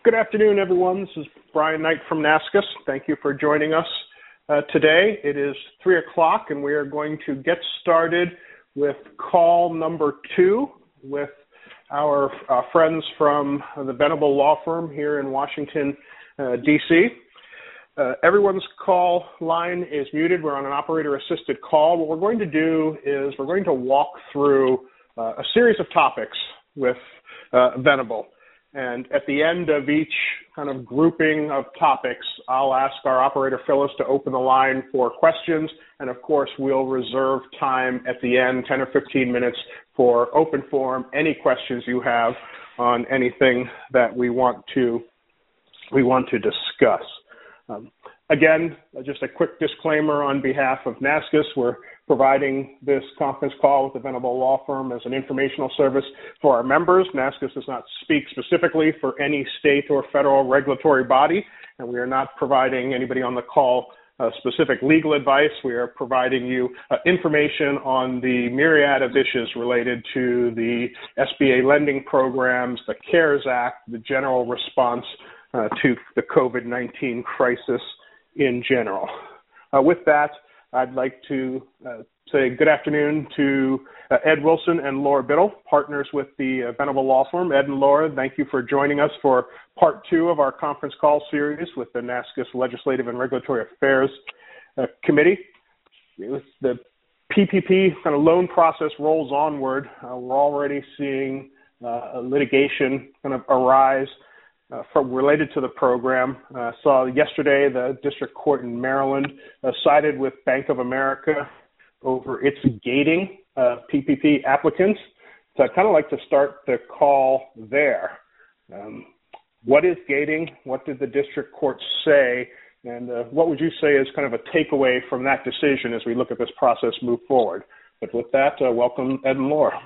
Good afternoon, everyone. This is Brian Knight from NASCUS. Thank you for joining us today. It is 3 o'clock, and we are going to get started with call number 2 with our friends from the Venable Law Firm here in Washington, D.C. Everyone's call line is muted. We're on an operator-assisted call. What we're going to do is we're going to walk through a series of topics with Venable. And at the end of each kind of grouping of topics, I'll ask our operator, Phyllis, to open the line for questions. And of course, we'll reserve time at the end, 10 or 15 minutes, for open forum, any questions you have on anything that we want to discuss. Again, just a quick disclaimer on behalf of NASCUS. We're providing this conference call with the Venable Law Firm as an informational service for our members. NASCUS does not speak specifically for any state or federal regulatory body, and we are not providing anybody on the call specific legal advice. We are providing you information on the myriad of issues related to the SBA lending programs, the CARES Act, the general response to the COVID-19 crisis in general. With that, I'd like to say good afternoon to Ed Wilson and Laura Biddle, partners with the Venable Law Firm. Ed and Laura, thank you for joining us for part 2 of our conference call series with the NASCUS Legislative and Regulatory Affairs Committee. With the PPP kind of loan process rolls onward, we're already seeing litigation kind of arise related to the program. Saw yesterday the district court in Maryland sided with Bank of America over its gating PPP applicants. So I'd kind of like to start the call there. What is gating? What did the district court say? And what would you say is kind of a takeaway from that decision as we look at this process move forward? But with that, welcome Ed and Laura.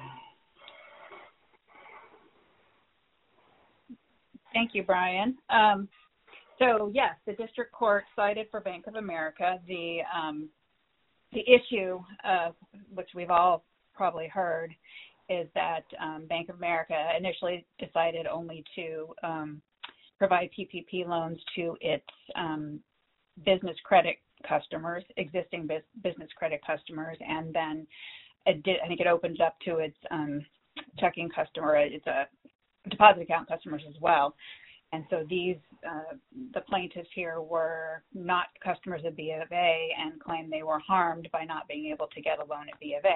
Thank you, Brian. So yes, the district court cited for Bank of America. The issue, which we've all probably heard, is that Bank of America initially decided only to provide PPP loans to its business credit customers, existing business credit customers, and then I think it opens up to its checking customer. It's a deposit account customers as well. And so these, the plaintiffs here were not customers of B of A and claimed they were harmed by not being able to get a loan at B of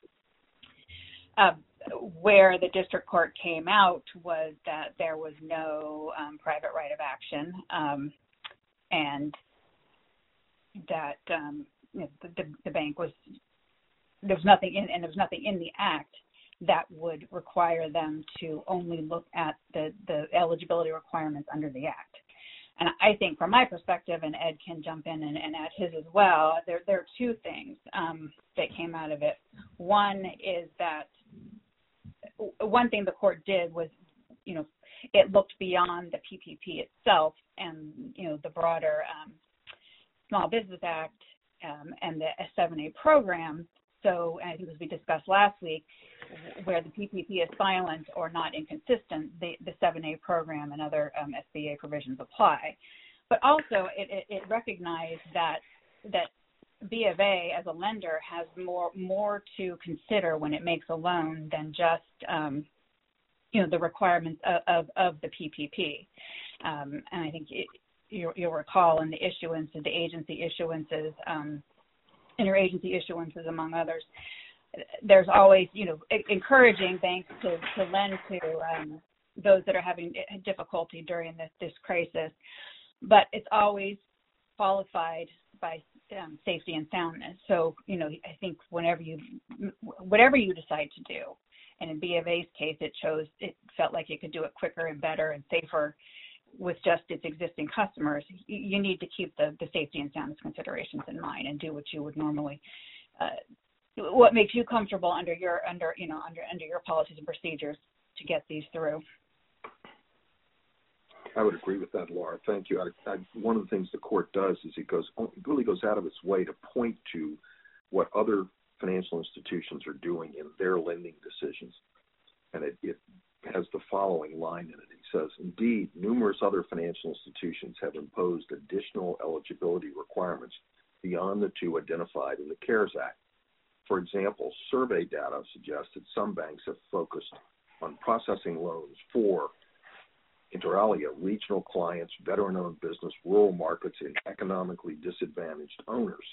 A. Where the district court came out was that there was no private right of action, and that the bank was, there was nothing in the act that would require them to only look at the eligibility requirements under the Act. And I think from my perspective, and Ed can jump in and add his as well, there are two things that came out of it. One is that one thing the court did was, it looked beyond the PPP itself and, the broader Small Business Act and the S7A program. So I think as we discussed last week, where the PPP is silent or not inconsistent, the 7A program and other SBA provisions apply. But also it recognized that B of A as a lender has more to consider when it makes a loan than just the requirements of the PPP. And I think you'll recall in the issuance of the agency issuances, interagency issuances, among others, there's always, encouraging banks to lend to those that are having difficulty during this crisis, but it's always qualified by safety and soundness. So, I think whatever you decide to do, and in B of A's case, it felt like it could do it quicker and better and safer with just its existing customers. You need to keep the safety and soundness considerations in mind and do what you would normally, what makes you comfortable under your policies and procedures to get these through. I would agree with that, Laura. Thank you. One of the things the court does is it really goes out of its way to point to what other financial institutions are doing in their lending decisions. And it has the following line in it. He says, indeed, numerous other financial institutions have imposed additional eligibility requirements beyond the two identified in the CARES Act. For example, survey data suggests that some banks have focused on processing loans for, inter alia, regional clients, veteran-owned business, rural markets, and economically disadvantaged owners.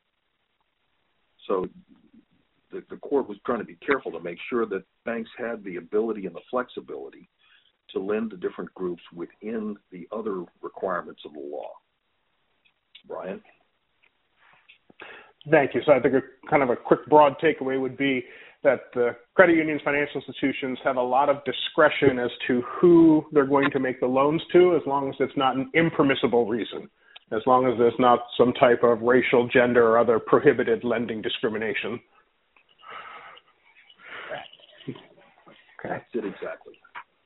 So the court was trying to be careful to make sure that banks had the ability and the flexibility to lend to different groups within the other requirements of the law. Brian? Thank you. So I think kind of a quick broad takeaway would be that the credit unions, financial institutions have a lot of discretion as to who they're going to make the loans to, as long as it's not an impermissible reason, as long as there's not some type of racial, gender, or other prohibited lending discrimination. Okay. That's it exactly.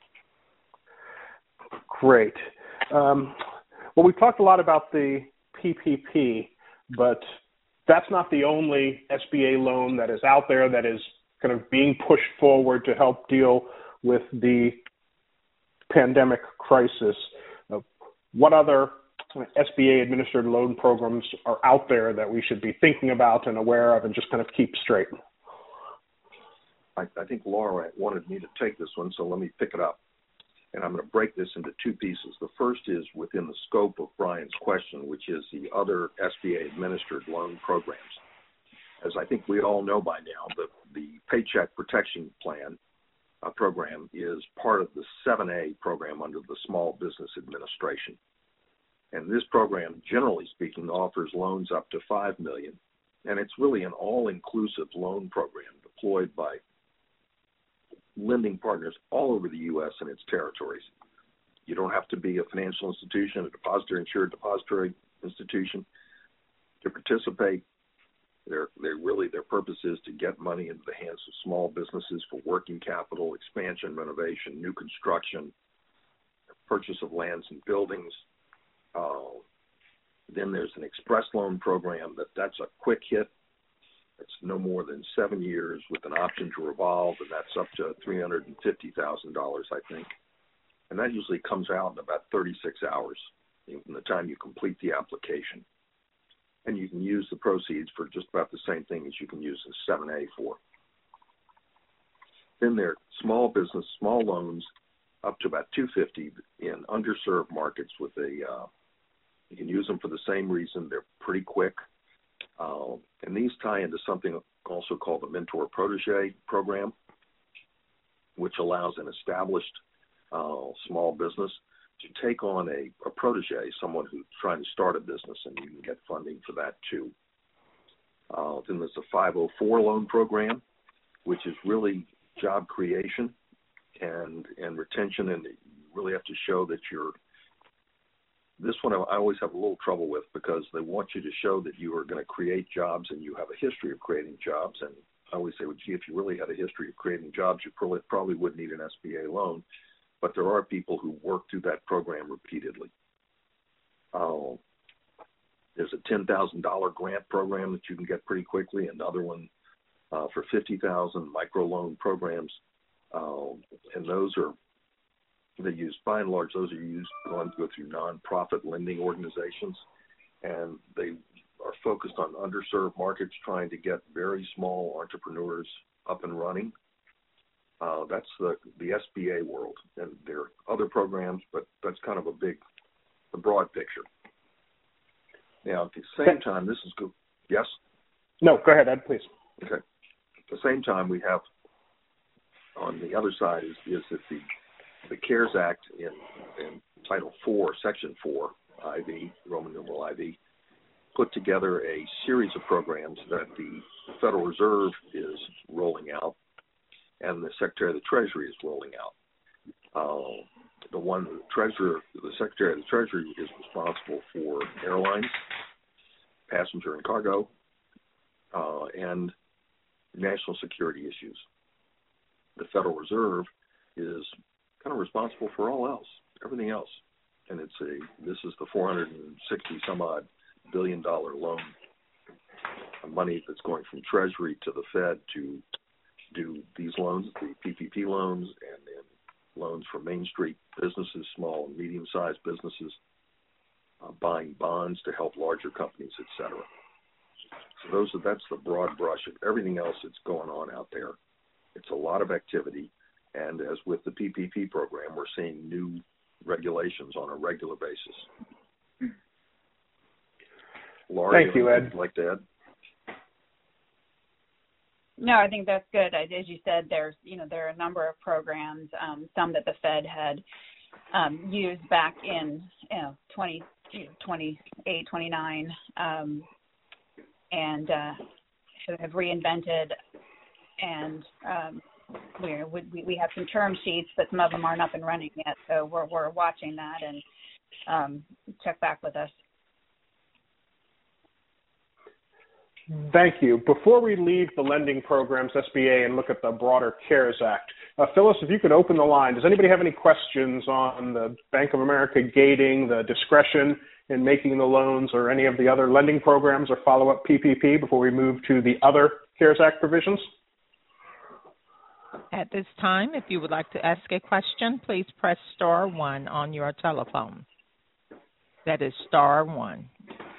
Great. Well, we've talked a lot about the PPP, but that's not the only SBA loan that is out there that is kind of being pushed forward to help deal with the pandemic crisis. What other SBA administered loan programs are out there that we should be thinking about and aware of and just kind of keep straight? I think Laura wanted me to take this one, so let me pick it up. And I'm going to break this into two pieces. The first is within the scope of Brian's question, which is the other SBA-administered loan programs. As I think we all know by now, the Paycheck Protection Plan program is part of the 7A program under the Small Business Administration. And this program, generally speaking, offers loans up to $5 million. And it's really an all-inclusive loan program deployed by lending partners all over the U.S. and its territories. You don't have to be a financial institution, a depository insured depository institution to participate. Their purpose is to get money into the hands of small businesses for working capital, expansion, renovation, new construction, purchase of lands and buildings. Then there's an express loan program that's a quick hit. It's no more than 7 years with an option to revolve, and that's up to $350,000, I think. And that usually comes out in about 36 hours from the time you complete the application. And you can use the proceeds for just about the same thing as you can use a 7A for. Then there are small business, small loans up to about $250 in underserved markets with you can use them for the same reason. They're pretty quick. And these tie into something also called the Mentor Protege program, which allows an established small business to take on a protege, someone who's trying to start a business, and you can get funding for that too. Then there's a 504 loan program, which is really job creation and retention, and you really have to show that this one I always have a little trouble with because they want you to show that you are going to create jobs and you have a history of creating jobs. And I always say, well, gee, if you really had a history of creating jobs, you probably wouldn't need an SBA loan. But there are people who work through that program repeatedly. There's a $10,000 grant program that you can get pretty quickly, another one for $50,000 microloan programs. And those are by and large, those are used going to go through nonprofit lending organizations, and they are focused on underserved markets, trying to get very small entrepreneurs up and running. That's the SBA world, and there are other programs, but that's kind of a broad picture. Now, at the same time, this is good. Yes? No, go ahead, Ed, please. Okay. At the same time, we have on the other side is that the CARES Act in Title 4, Section 4, IV, Roman numeral IV, put together a series of programs that the Federal Reserve is rolling out and the Secretary of the Treasury is rolling out. The Secretary of the Treasury is responsible for airlines, passenger and cargo, and national security issues. The Federal Reserve is kind of responsible for everything else. And this is the $460 some odd billion loan, money that's going from Treasury to the Fed to do these loans, the PPP loans, and then loans for Main Street businesses, small and medium-sized businesses, buying bonds to help larger companies, et cetera. So that's the broad brush of everything else that's going on out there. It's a lot of activity, and as with the PPP program, we're seeing new regulations on a regular basis. Laura, thank you, Ed. Would you like to add? No, I think that's good. As you said, there are a number of programs, some that the Fed had used back in 28, 29, and have reinvented. And we have some term sheets, but some of them aren't up and running yet. So we're watching that, and check back with us. Thank you. Before we leave the lending programs, SBA, and look at the broader CARES Act, Phyllis, if you could open the line. Does anybody have any questions on the Bank of America gating, the discretion in making the loans, or any of the other lending programs or follow-up PPP before we move to the other CARES Act provisions? At this time, if you would like to ask a question, please press star 1 on your telephone. That is star 1.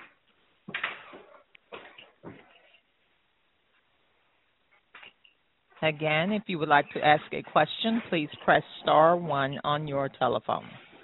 Again, if you would like to ask a question, please press star 1 on your telephone.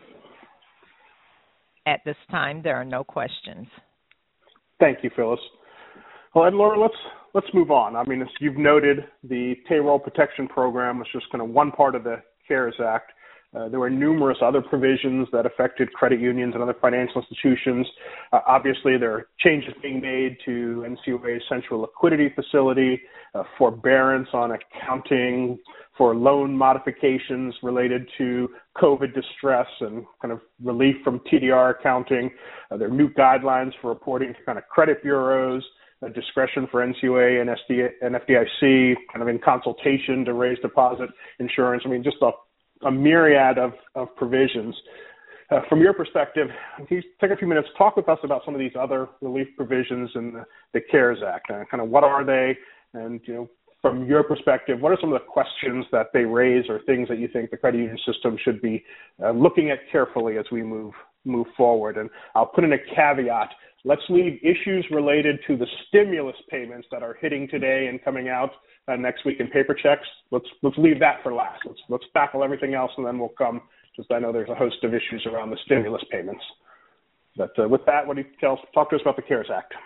At this time, there are no questions. Thank you, Phyllis. Well, Ed, Laura, let's move on. I mean, as you've noted, the Payroll Protection Program was just kind of one part of the CARES Act. There were numerous other provisions that affected credit unions and other financial institutions. Obviously, there are changes being made to NCUA's central liquidity facility, forbearance on accounting for loan modifications related to COVID distress and kind of relief from TDR accounting. There are new guidelines for reporting to kind of credit bureaus, discretion for NCUA and FDIC, kind of in consultation to raise deposit insurance. I mean, just a myriad of provisions. From your perspective, can you take a few minutes, talk with us about some of these other relief provisions in the CARES Act? Kind of what are they? And, from your perspective, what are some of the questions that they raise or things that you think the credit union system should be looking at carefully as we move forward? And I'll put in a caveat. Let's leave issues related to the stimulus payments that are hitting today and coming out next week in paper checks. Let's leave that for last. Let's tackle everything else, and then we'll come. Just I know there's a host of issues around the stimulus payments. But with that, what do you talk to us about the CARES Act?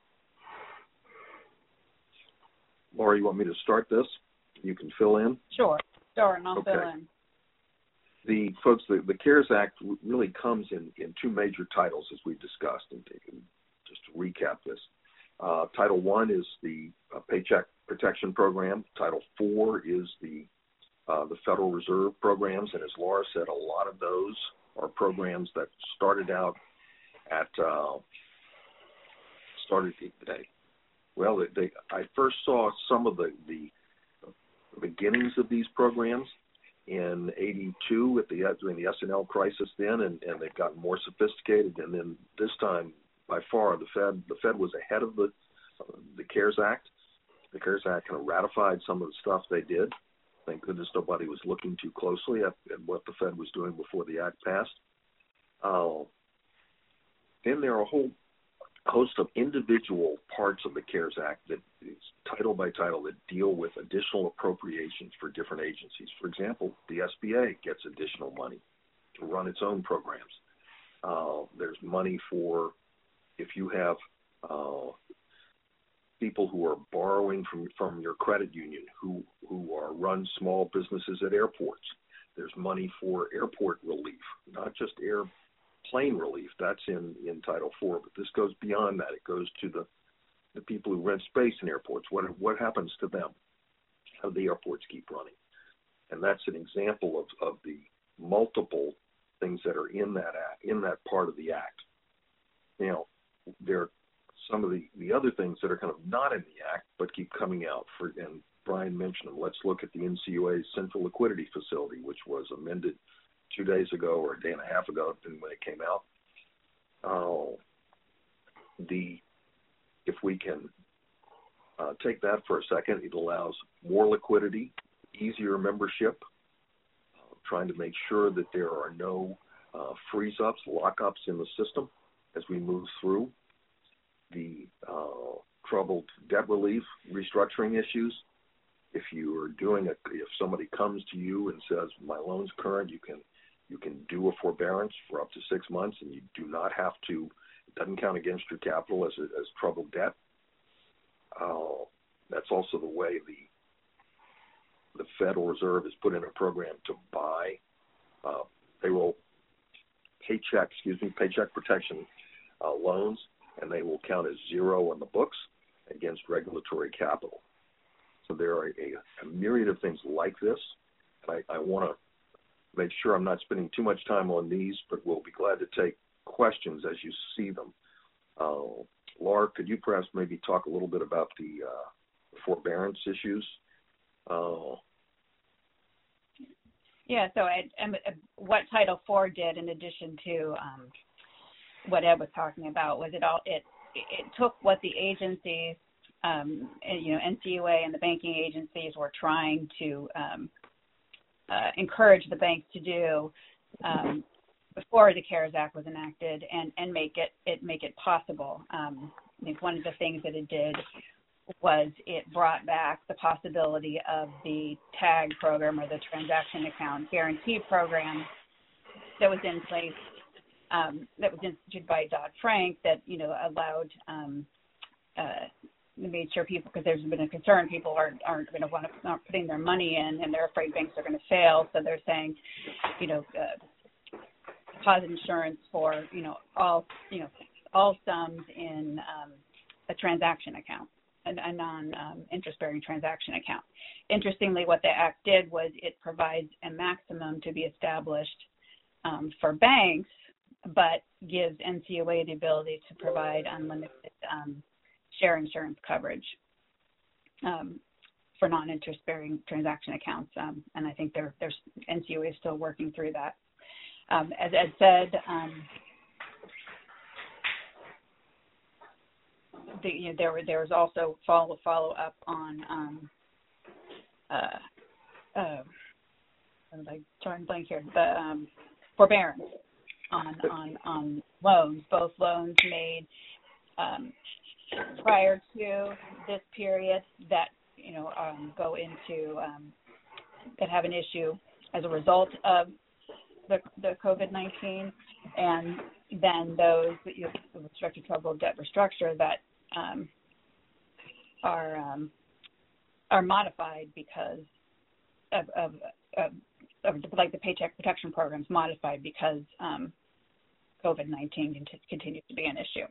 Laura, you want me to start this? You can fill in? Sure, and I'll fill in. The CARES Act really comes in two major titles, as we've discussed, and just to recap this. Title I is the Paycheck Protection Program. Title IV is the Federal Reserve programs, and as Laura said, a lot of those are programs that started out I first saw some of the beginnings of these programs in '82 during the S&L crisis then, and they've gotten more sophisticated. And then this time, by far, the Fed was ahead of the CARES Act. The CARES Act kind of ratified some of the stuff they did. Thank goodness nobody was looking too closely at what the Fed was doing before the act passed. Then there are a whole host of individual parts of the CARES Act that is title by title that deal with additional appropriations for different agencies. For example, the SBA gets additional money to run its own programs. There's money for if you have people who are borrowing from your credit union who run small businesses at airports. There's money for airport relief, not just airplane relief. That's in Title IV, but this goes beyond that. It goes to the people who rent space in airports. What happens to them? How do the airports keep running? And that's an example of the multiple things that are in that act, in that part of the act. There are some of the other things that are kind of not in the act but keep coming out. And Brian mentioned them. Let's look at the NCUA's Central Liquidity Facility, which was amended 2 days ago or a day and a half ago when it came out. If we can take that for a second, it allows more liquidity, easier membership, trying to make sure that there are no freeze-ups, lock-ups in the system as we move through the troubled debt relief restructuring issues. If somebody comes to you and says, my loan's current, you can do a forbearance for up to 6 months, and you do not have to, it doesn't count against your capital as troubled debt. That's also the way the Federal Reserve has put in a program to buy paycheck protection loans, and they will count as zero on the books against regulatory capital. So there are a myriad of things like this. And I want to make sure I'm not spending too much time on these, but we'll be glad to take questions as you see them. Laura, could you perhaps maybe talk a little bit about the forbearance issues? Yeah, so what Title IV did, in addition to what Ed was talking about, was it took what the agencies, NCUA and the banking agencies were trying to encourage the banks to do before the CARES Act was enacted, and make it possible. I think one of the things that it did was it brought back the possibility of the TAG program, or the Transaction Account Guarantee Program, that was in place, that was instituted by Dodd-Frank, that allowed made sure people, because there's been a concern, people aren't going to want to not putting their money in, and they're afraid banks are going to fail, so they're saying, deposit insurance for all sums in a transaction account, a non-interest-bearing transaction account. Interestingly, what the Act did was it provides a maximum to be established for banks, but gives NCUA the ability to provide unlimited share insurance coverage for non-interest-bearing transaction accounts. And I think NCUA is still working through that. As Ed said, there was also follow up on the forbearance on loans, both loans made prior to this period that go into that have an issue as a result of the COVID-19, and then those that the restricted troubled debt restructure that are modified because of like the Paycheck Protection Programs modified because COVID-19 continues to be an issue.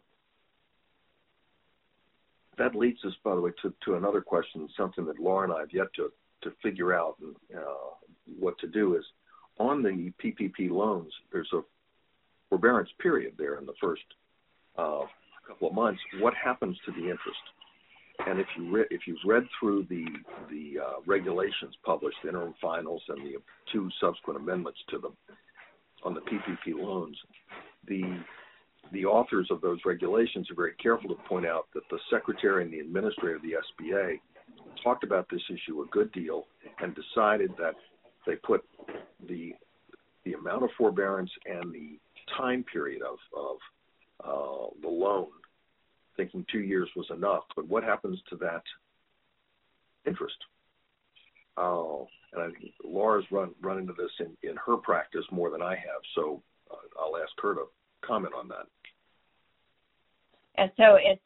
That leads us, by the way, to another question, something that Laura and I have yet to figure out what to do is, on the PPP loans, there's a forbearance period there in the first couple of months. What happens to the interest? And if you've read through the regulations published, the interim finals and the 2 subsequent amendments to them on the PPP loans, the authors of those regulations are very careful to point out that the secretary and the administrator of the SBA talked about this issue a good deal and decided that they put the amount of forbearance and the time period of the loan, thinking 2 years was enough. But what happens to that interest? And I think Laura's run into this in her practice more than I have, so I'll ask her to comment on that. And so it's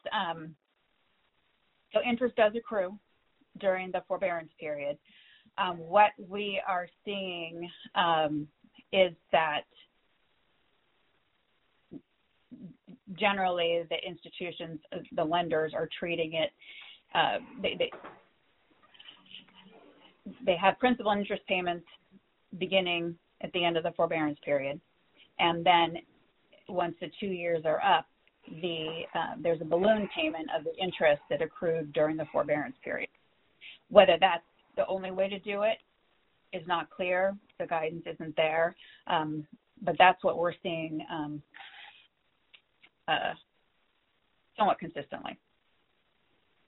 so interest does accrue during the forbearance period. What we are seeing is that generally the institutions, the lenders, are treating it. They have principal and interest payments beginning at the end of the forbearance period, and then once the 2 years are up, there's a balloon payment of the interest that accrued during the forbearance period. Whether that's the only way to do it is not clear. The guidance isn't there, but that's what we're seeing somewhat consistently.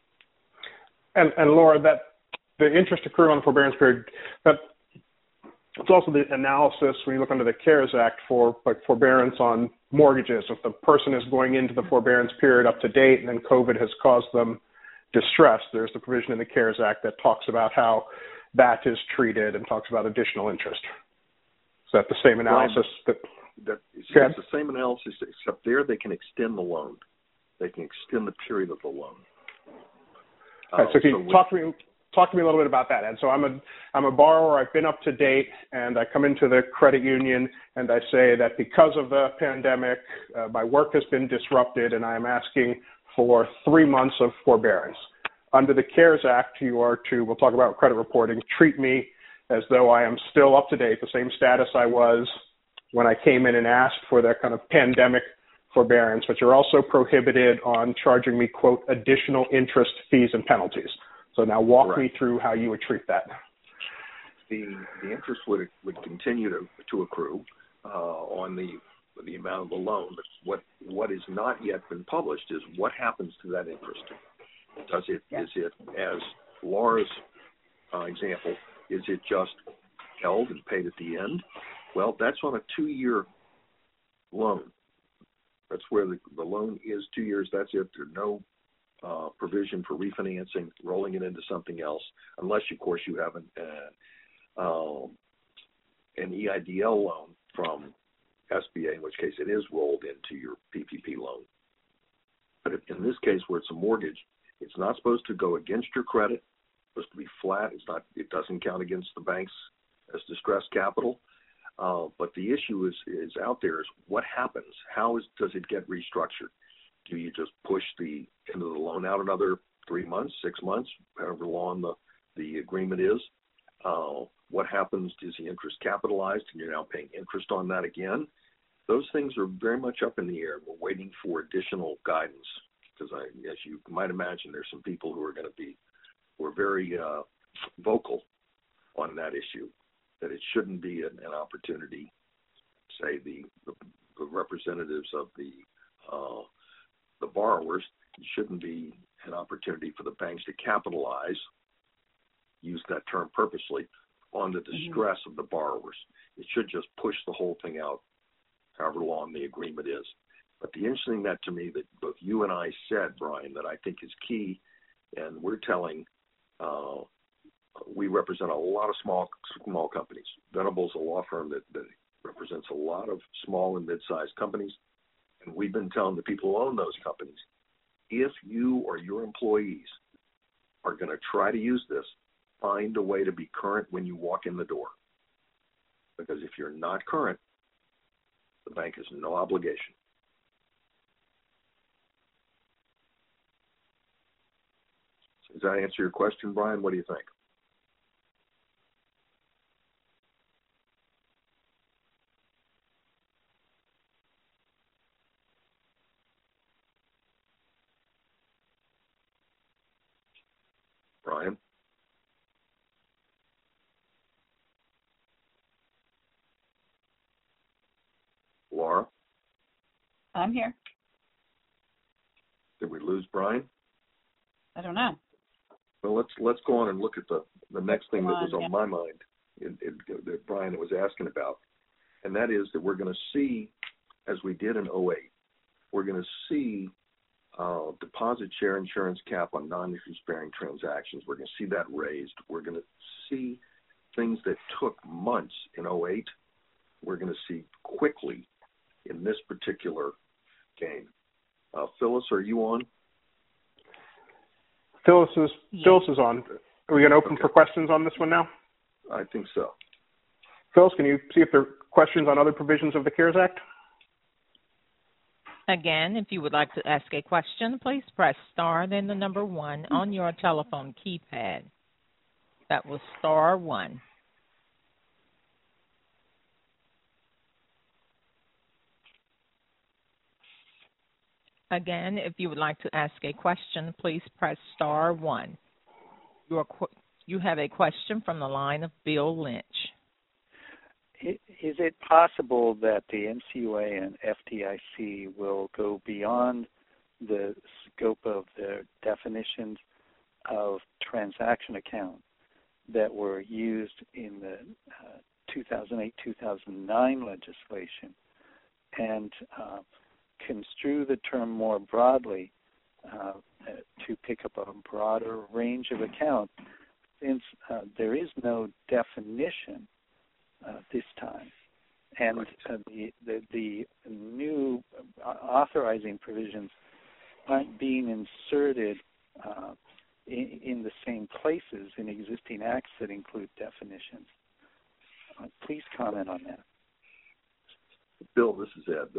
And Laura, that the interest accrued on the forbearance period, that It's also the analysis when you look under the CARES Act for forbearance on mortgages. If the person is going into the forbearance period up to date and then COVID has caused them distress, there's the provision in the CARES Act that talks about how that is treated and talks about additional interest. Is that the same analysis? It's the same analysis, except there they can extend the loan. They can extend the period of the loan. All right, so can you talk to me a little bit about that, Ed? So I'm a borrower. I've been up to date, and I come into the credit union, and I say that because of the pandemic, my work has been disrupted, and I am asking for 3 months of forbearance. Under the CARES Act, you are to, we'll talk about credit reporting, treat me as though I am still up to date, the same status I was when I came in and asked for that kind of pandemic forbearance, but you're also prohibited on charging me, quote, additional interest, fees, and penalties. So now walk me through how you would treat that. The interest would continue to accrue on the amount of the loan. But what is not yet been published is what happens to that interest. Is it, as Laura's example, is it just held and paid at the end? Well, that's on a 2-year loan. That's where the loan is 2 years. That's it. There's no provision for refinancing, rolling it into something else, unless, of course, you have an EIDL loan from SBA, in which case it is rolled into your PPP loan. But in this case, where it's a mortgage, it's not supposed to go against your credit. It's supposed to be flat. It doesn't count against the banks as distressed capital. But the issue is out there is what happens? Does it get restructured? Do you just push the end of the loan out another 3 months, 6 months, however long the agreement is? What happens? Is the interest capitalized and you're now paying interest on that again? Those things are very much up in the air. We're waiting for additional guidance because, as you might imagine, there's some people who are very vocal on that issue, that it shouldn't be an opportunity, say the representatives of the borrowers, it shouldn't be an opportunity for the banks to capitalize, use that term purposely, on the distress of the borrowers. It should just push the whole thing out, however long the agreement is. But the interesting that to me that both you and I said, Brian, that I think is key, and we're telling, we represent a lot of small companies. Venable's a law firm that represents a lot of small and mid-sized companies. And we've been telling the people who own those companies, if you or your employees are going to try to use this, find a way to be current when you walk in the door. Because if you're not current, the bank has no obligation. Does that answer your question, Brian? What do you think? Brian? Laura? I'm here. Did we lose Brian? I don't know. Well, let's go on and look at the next thing that was on my mind that Brian was asking about, and that is that we're going to see, as we did in 2008, we're going to see deposit share insurance cap on non-interest-bearing transactions. We're going to see that raised. We're going to see things that took months in 2008. We're going to see quickly in this particular game. Phyllis, are you on? Phyllis is on. Are we going to open for questions on this one now? I think so. Phyllis, can you see if there are questions on other provisions of the CARES Act? Again, if you would like to ask a question, please press star, then the number 1 on your telephone keypad. That was star 1. Again, if you would like to ask a question, please press star 1. You have a question from the line of Bill Lynch. Is it possible that the NCUA and FDIC will go beyond the scope of their definitions of transaction account that were used in the 2008-2009 legislation and construe the term more broadly to pick up a broader range of accounts, since there is no definition this time. And the new authorizing provisions aren't being inserted in the same places in existing acts that include definitions. Please comment on that. Bill, this is Ed.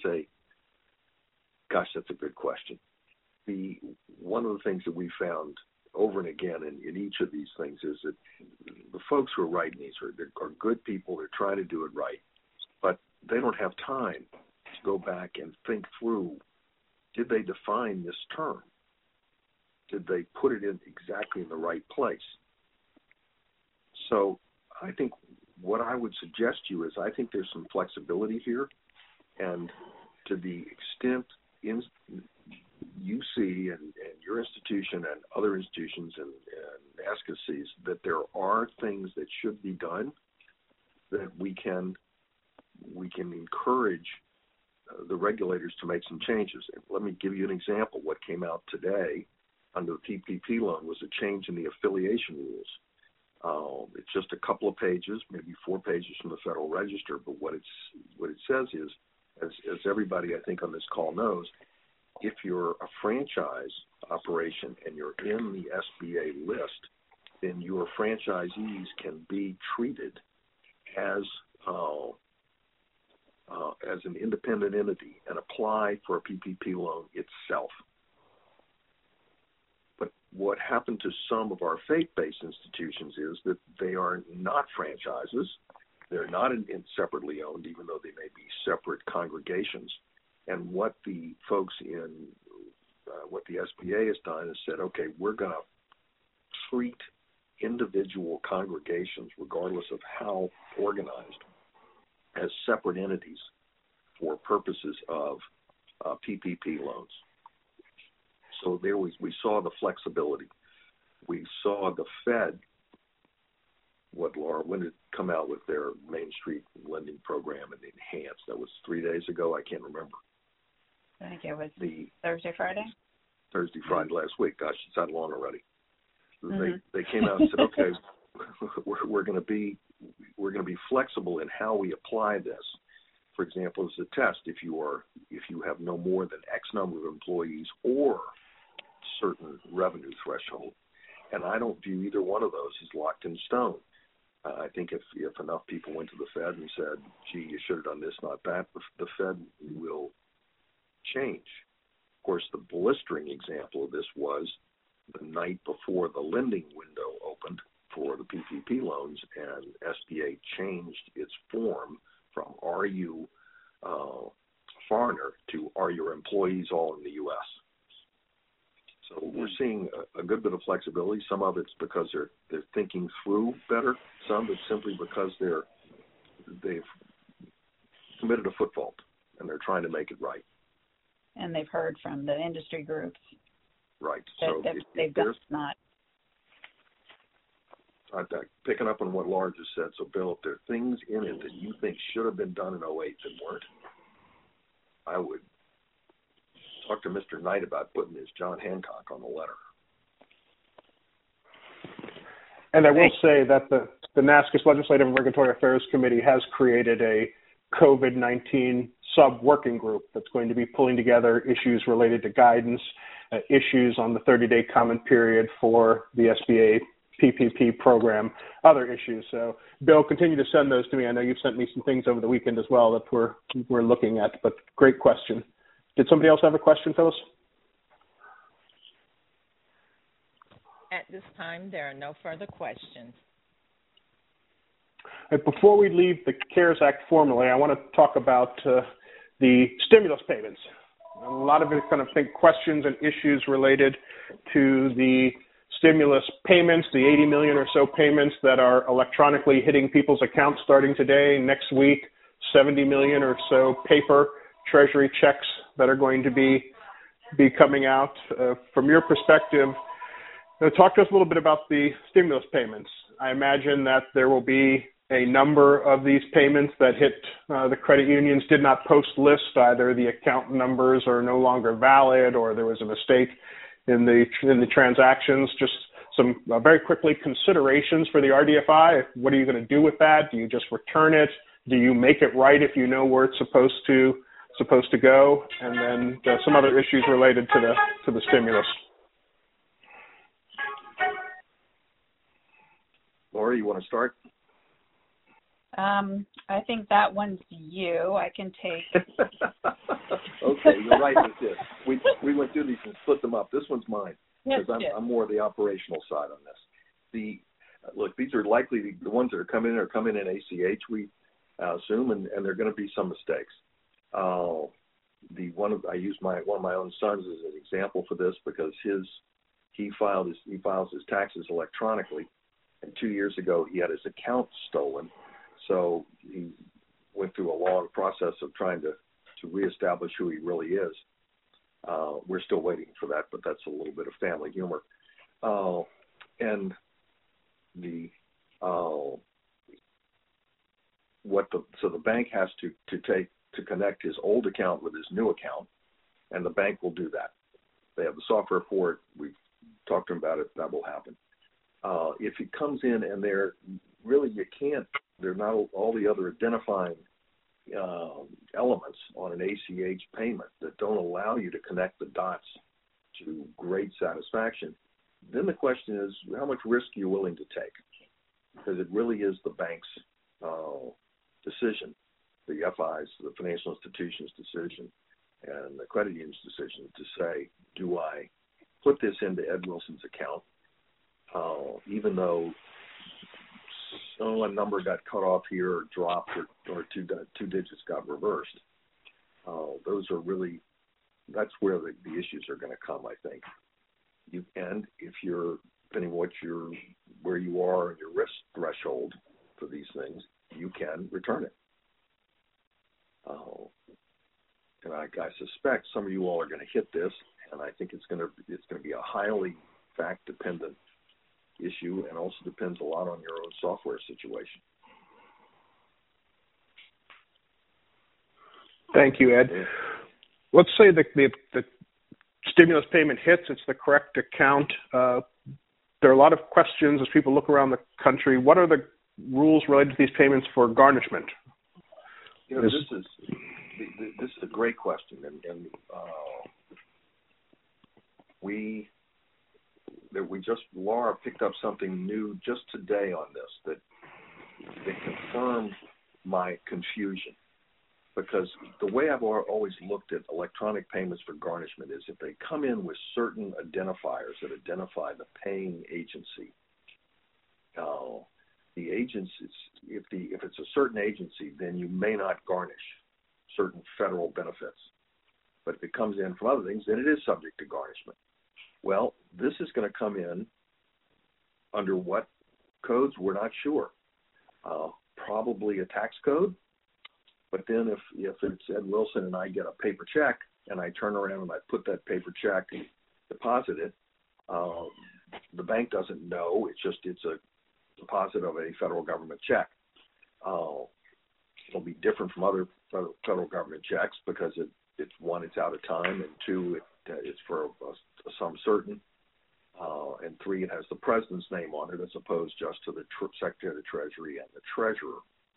That's a good question. One of the things that we found over and again in each of these things is that the folks who are writing these are good people. They're trying to do it right, but they don't have time to go back and think through, did they define this term? Did they put it in exactly in the right place? So I think what I would suggest to you is I think there's some flexibility here, and to the extent UC and your institution and other institutions and NASCA sees that there are things that should be done, that we can encourage the regulators to make some changes. And let me give you an example. What came out today under the PPP loan was a change in the affiliation rules. It's just a couple of pages, maybe 4 pages from the Federal Register, but what it says is, as everybody I think on this call knows, if you're a franchise operation and you're in the SBA list, then your franchisees can be treated as an independent entity and apply for a PPP loan itself. But what happened to some of our faith-based institutions is that they are not franchises. They're not separately owned, even though they may be separate congregations. And what the folks what the SBA has done is said, okay, we're going to treat individual congregations, regardless of how organized, as separate entities for purposes of PPP loans. So we saw the flexibility. We saw the Fed, when did it come out with their Main Street lending program and enhanced? That was 3 days ago. I can't remember. I think it was Thursday, Friday last week. Gosh, it's that long already. Mm-hmm. They came out and said, okay, we're going to be flexible in how we apply this. For example, as a test, if you have no more than X number of employees or certain revenue threshold, and I don't view either one of those as locked in stone. I think if enough people went to the Fed and said, gee, you should have done this, not that, the Fed will change. Of course, the blistering example of this was the night before the lending window opened for the PPP loans, and SBA changed its form from are you foreigner to are your employees all in the U.S.? So we're seeing a good bit of flexibility. Some of it's because they're thinking through better. Some it's simply because they've committed a foot fault and they're trying to make it right. And they've heard from the industry groups. Right. So they've done not. Picking up on what Laura just said, so Bill, if there are things in it that you think should have been done in 2008 that weren't, I would talk to Mr. Knight about putting his John Hancock on the letter. And I will say that the NASCA's Legislative and Regulatory Affairs Committee has created a COVID-19 sub-working group that's going to be pulling together issues related to guidance, issues on the 30-day comment period for the SBA PPP program, other issues. So, Bill, continue to send those to me. I know you've sent me some things over the weekend as well that we're looking at, but great question. Did somebody else have a question, Phyllis? At this time, there are no further questions. Before we leave the CARES Act formally, I want to talk about the stimulus payments. A lot of it kind of think questions and issues related to the stimulus payments, the 80 million or so payments that are electronically hitting people's accounts starting today, next week, 70 million or so paper Treasury checks that are going to be coming out. From your perspective, talk to us a little bit about the stimulus payments. I imagine that there will be a number of these payments that hit the credit unions did not post list. Either the account numbers are no longer valid or there was a mistake in the transactions. Just some very quickly considerations for the RDFI. What are you going to do with that? Do you just return it? Do you make it right if you know where it's supposed to go? And then some other issues related to the stimulus. Laura, you want to start? I think that one's you. I can take. Okay, you're right with this. We went through these and split them up. This one's mine because I'm more the operational side on this. Look, these are likely the ones that are coming in ACH. We assume, and there are going to be some mistakes. I use one of my own sons as an example for this because he files his taxes electronically, and 2 years ago he had his account stolen. So he went through a long process of trying to reestablish who he really is. We're still waiting for that, but that's a little bit of family humor. So the bank has to connect his old account with his new account, and the bank will do that. They have the software for it. We've talked to him about it. That will happen. If he comes in and they're not all the other identifying elements on an ACH payment that don't allow you to connect the dots to great satisfaction, then the question is, how much risk are you willing to take? Because it really is the bank's decision, the FI's, the financial institution's decision, and the credit union's decision to say, do I put this into Ed Wilson's account, even though a number got cut off here or dropped or two digits got reversed. That's where the issues are going to come, I think. And if you're, depending where you are in your risk threshold for these things, you can return it. And I suspect some of you all are going to hit this, and I think it's going to be a highly fact-dependent issue, and also depends a lot on your own software situation. Thank you, Ed. Let's say the stimulus payment hits, it's the correct account. There are a lot of questions as people look around the country. What are the rules related to these payments for garnishment? This is a great question, and Laura picked up something new just today on this that confirmed my confusion. Because the way I've always looked at electronic payments for garnishment is if they come in with certain identifiers that identify the paying agency, the agencies, if it's a certain agency, then you may not garnish certain federal benefits. But if it comes in from other things, then it is subject to garnishment. Well, this is going to come in under what codes? We're not sure. Probably a tax code. But then if it's Ed Wilson and I get a paper check and I turn around and I put that paper check and deposit it, the bank doesn't know. It's a deposit of a federal government check. It'll be different from other federal government checks because it's one, it's out of time, and two, it's for a sum certain, and three, it has the president's name on it as opposed just to the Secretary of the Treasury and the Treasurer.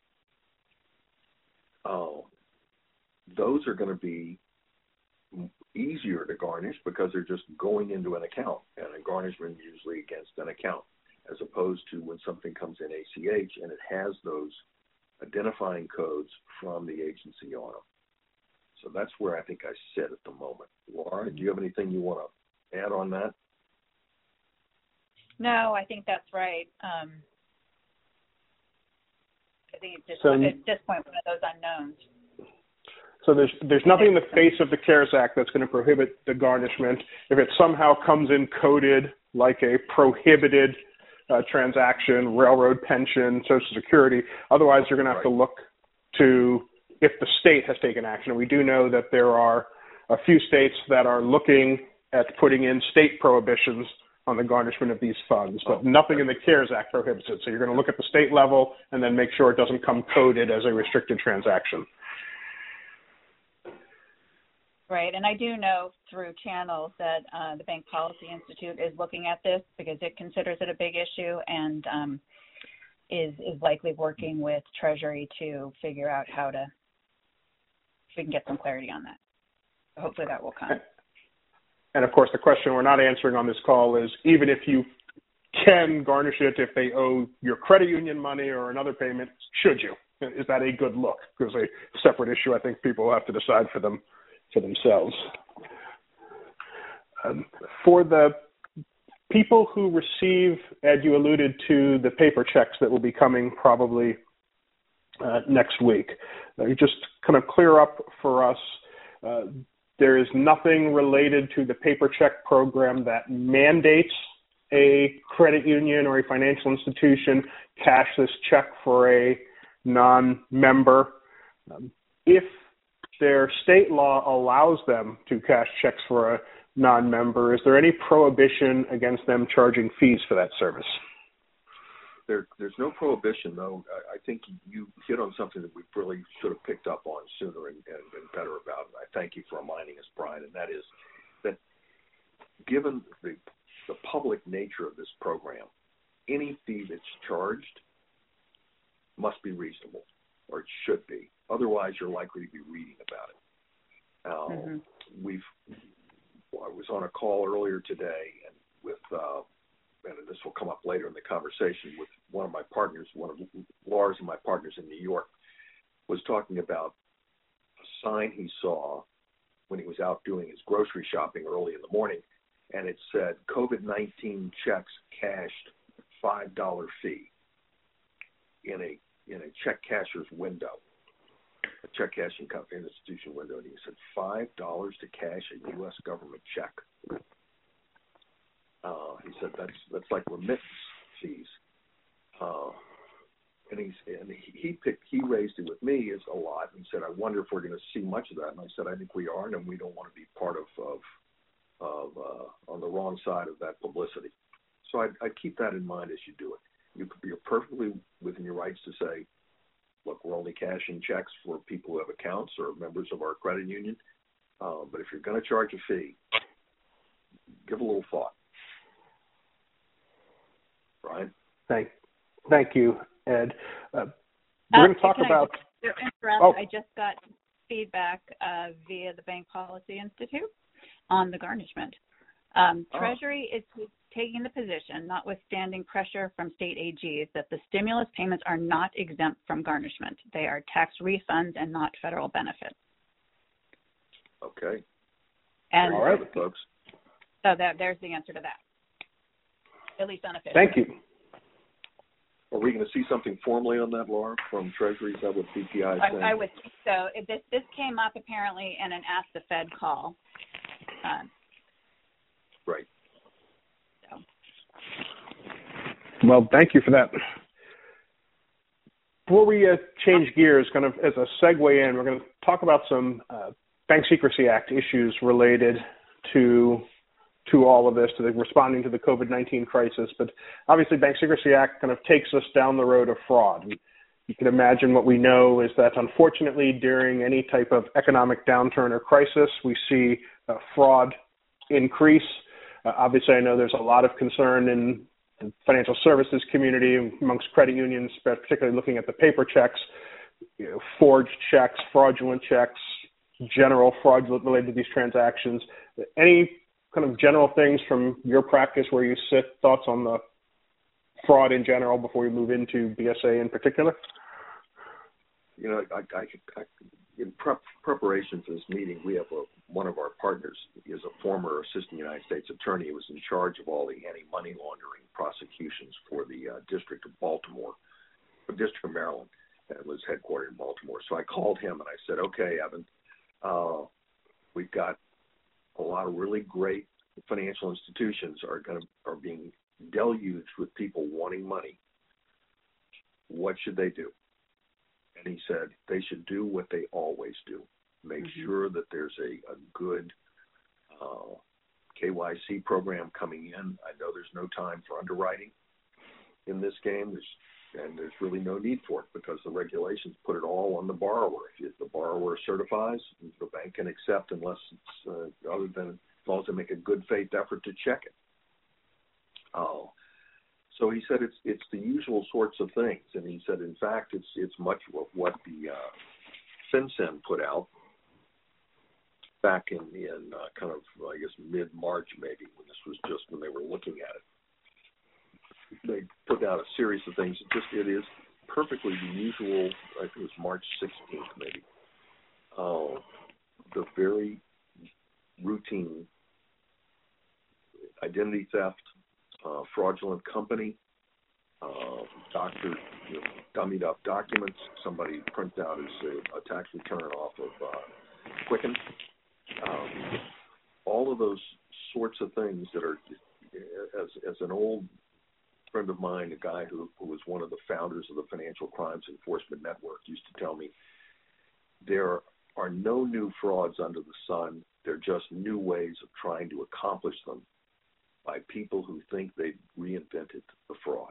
Those are going to be easier to garnish because they're just going into an account, and a garnishment usually against an account, as opposed to when something comes in ACH and it has those identifying codes from the agency on them. So that's where I think I sit at the moment. Laura, do you have anything you want to add on that? No, I think that's right. I think it's just at this point one of those unknowns. So there's nothing in the face of the CARES Act that's going to prohibit the garnishment. If it somehow comes in coded like a prohibited transaction, railroad pension, Social Security, otherwise you're going to have to look to if the state has taken action. And we do know that there are a few states that are looking at putting in state prohibitions on the garnishment of these funds, but nothing in the CARES Act prohibits it. So you're going to look at the state level and then make sure it doesn't come coded as a restricted transaction. Right, and I do know through channels that the Bank Policy Institute is looking at this because it considers it a big issue and is likely working with Treasury to figure out if we can get some clarity on that. So hopefully that will come. And of course, the question we're not answering on this call is, even if you can garnish it if they owe your credit union money or another payment, should you? Is that a good look? Because a separate issue I think people will have to decide for themselves. For the people who receive, Ed, you alluded to the paper checks that will be coming probably next week. You just kind of clear up for us, there is nothing related to the paper check program that mandates a credit union or a financial institution cash this check for a non-member. If their state law allows them to cash checks for a non-member, is there any prohibition against them charging fees for that service? There's no prohibition, though. I think you hit on something that we really should have picked up on sooner and been better about. And I thank you for reminding us, Brian, and that is that given the public nature of this program, any fee that's charged must be reasonable, or it should be. Otherwise, you're likely to be reading about it. I was on a call earlier today and with and this will come up later in the conversation, with one of my partners, one of Lars and my partners in New York, was talking about a sign he saw when he was out doing his grocery shopping early in the morning, and it said, COVID-19 checks cashed $5 fee in a check cashier's window, a check cashing company institution window, and he said $5 to cash a U.S. government check. He said that's like remittance fees, and he raised it with me as a lot and said, I wonder if we're going to see much of that. And I said, I think we are, and we don't want to be part of on the wrong side of that publicity. So I'd keep that in mind as you do it. You're perfectly within your rights to say, look, we're only cashing checks for people who have accounts or members of our credit union. But if you're going to charge a fee, give a little thought. Brian? Thank you, Ed. We're going to talk about... I just got feedback via the Bank Policy Institute on the garnishment. Treasury is taking the position, notwithstanding pressure from state AGs, that the stimulus payments are not exempt from garnishment. They are tax refunds and not federal benefits. Okay. And all right, folks. So there's the answer to that, at least unofficially. Thank you. Are we going to see something formally on that, Laura, from Treasury? Is that what BPI is saying? I would think so. This came up apparently in an Ask the Fed call. Right. So. Well, thank you for that. Before we change gears, kind of as a segue in, we're going to talk about some Bank Secrecy Act issues related to all of this, to responding to the COVID-19 crisis. But obviously, Bank Secrecy Act kind of takes us down the road of fraud. You can imagine what we know is that, unfortunately, during any type of economic downturn or crisis, we see fraud increase. Obviously, I know there's a lot of concern in the financial services community amongst credit unions, particularly looking at the paper checks, forged checks, fraudulent checks, general fraud related to these transactions. Any kind of general things from your practice where you sit, thoughts on the fraud in general before we move into BSA in particular? You know, in preparation for this meeting, we have one of our partners is a former assistant United States attorney who was in charge of all the anti-money laundering prosecutions for the District of Baltimore, the District of Maryland, and was headquartered in Baltimore. So I called him and I said, okay, Evan, we've got a lot of really great financial institutions are being deluged with people wanting money. What should they do? And he said they should do what they always do. Make sure that there's a good KYC program coming in. I know there's no time for underwriting in this game, there's really no need for it because the regulations put it all on the borrower. If the borrower certifies, the bank can accept unless it's other than as long as they make a good faith effort to check it. So he said it's the usual sorts of things, and he said in fact it's much of what the FinCEN put out back in kind of I guess mid-March maybe when they were looking at it. They put out a series of things. It is perfectly the usual. I think it was March 16th maybe. The very routine identity theft, fraudulent company, dummied up documents. Somebody printed out a tax return off of Quicken. All of those sorts of things that are, as an old friend of mine, a guy who was one of the founders of the Financial Crimes Enforcement Network, used to tell me, there are no new frauds under the sun. They're just new ways of trying to accomplish them by people who think they've reinvented the fraud.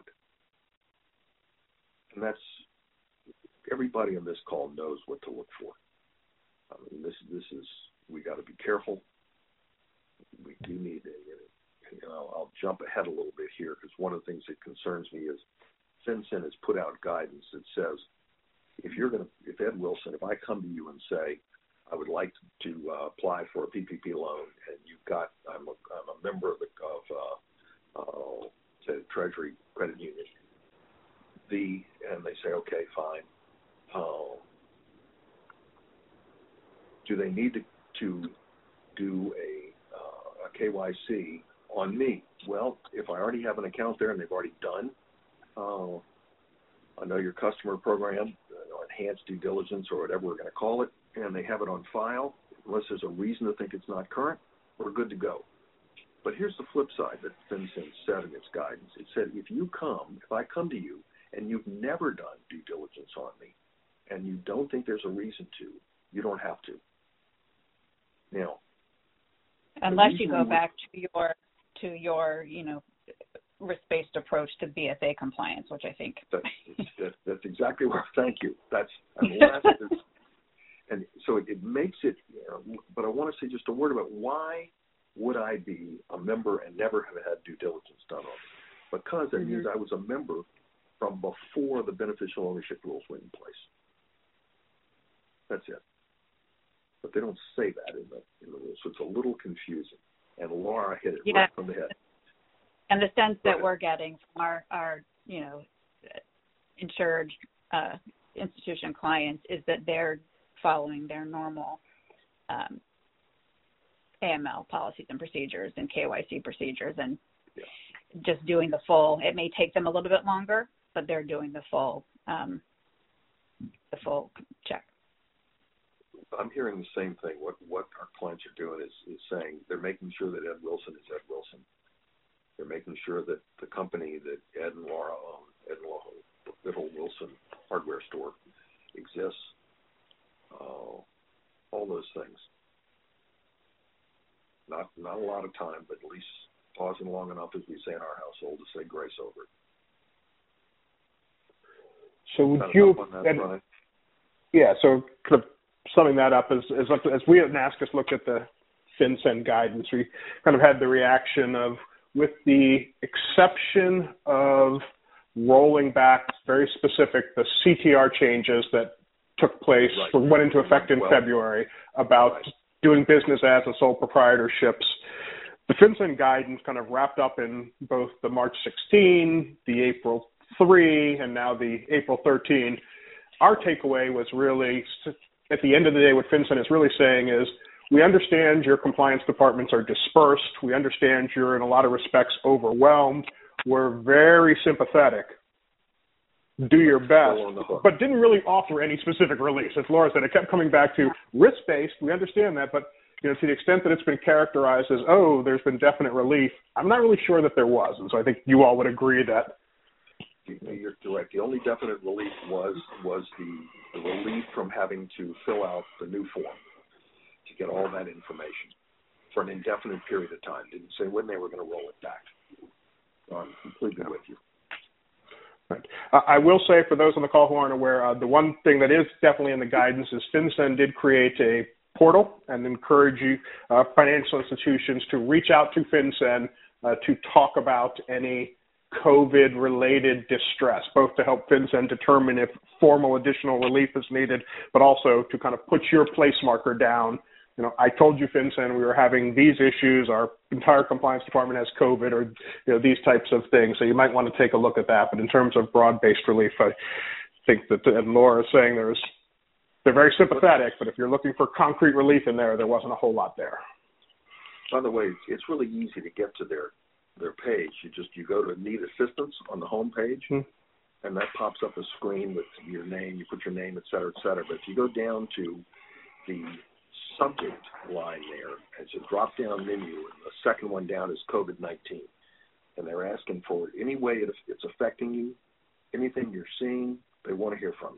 And that's, everybody on this call knows what to look for. I mean, this is, we got to be careful. We do need I'll jump ahead a little bit here because one of the things that concerns me is FinCEN has put out guidance that says if Ed Wilson, if I come to you and say I would like to apply for a PPP loan, and I'm a member of the Treasury Credit Union, and they say okay, fine. Do they need to do a KYC on me? Well, if I already have an account there and they've already done I know your customer program, enhanced due diligence or whatever we're going to call it, and they have it on file, unless there's a reason to think it's not current, we're good to go. But here's the flip side that FinCEN said in its guidance. It said if I come to you and you've never done due diligence on me and you don't think there's a reason to, you don't have to. Now, unless you go back to your risk-based approach to BSA compliance, which I think that's exactly where. Thank you. And so it makes it. But I want to say just a word about why would I be a member and never have had due diligence done on me? Because that means I was a member from before the beneficial ownership rules went in place. That's it. But they don't say that in the rules, so it's a little confusing. And Laura hit it right from the head. And the sense that we're getting from our insured institution clients is that they're following their normal AML policies and procedures and KYC procedures and just doing the full. It may take them a little bit longer, but they're doing the full check. I'm hearing the same thing. What our clients are doing is saying they're making sure that Ed Wilson is Ed Wilson. They're making sure that the company that Ed and Laura own, Ed Wilson hardware store, exists. All those things. Not a lot of time, but at least pausing long enough, as we say in our household, to say grace over it. So would you? So kind of summing that up, as we at NASCUS looked at the FinCEN guidance, we kind of had the reaction of, with the exception of rolling back very specific, the CTR changes that took place, went into effect in February, about doing business as a sole proprietorships. The FinCEN guidance kind of wrapped up in both the March 16, the April 3, and now the April 13. Our takeaway was really, at the end of the day, what FinCEN is really saying is, we understand your compliance departments are dispersed. We understand you're in a lot of respects overwhelmed. We're very sympathetic. Do your best, but didn't really offer any specific release. As Laura said, it kept coming back to risk-based. We understand that, but to the extent that it's been characterized as, there's been definite relief, I'm not really sure that there was. And so I think you all would agree that. You're correct. The only definite relief was the relief from having to fill out the new form to get all that information. for an indefinite period of time. Didn't say when they were going to roll it back. So I'm completely with you. Right. I will say, for those on the call who aren't aware, the one thing that is definitely in the guidance is FinCEN did create a portal and encourage you, financial institutions, to reach out to FinCEN to talk about any COVID-related distress, both to help FinCEN determine if formal additional relief is needed, but also to kind of put your place marker down. You know, I told you, FinCEN, we were having these issues. Our entire compliance department has COVID, or these types of things. So you might want to take a look at that. But in terms of broad-based relief, I think that, and Laura is saying they're very sympathetic. But if you're looking for concrete relief in there, there wasn't a whole lot there. By the way, it's really easy to get to their page. You go to Need Assistance on the home page, and that pops up a screen with your name. You put your name, et cetera, et cetera. But if you go down to the subject line there, it's a drop-down menu, and the second one down is COVID-19. And they're asking for any way it's affecting you, anything you're seeing, they want to hear from you.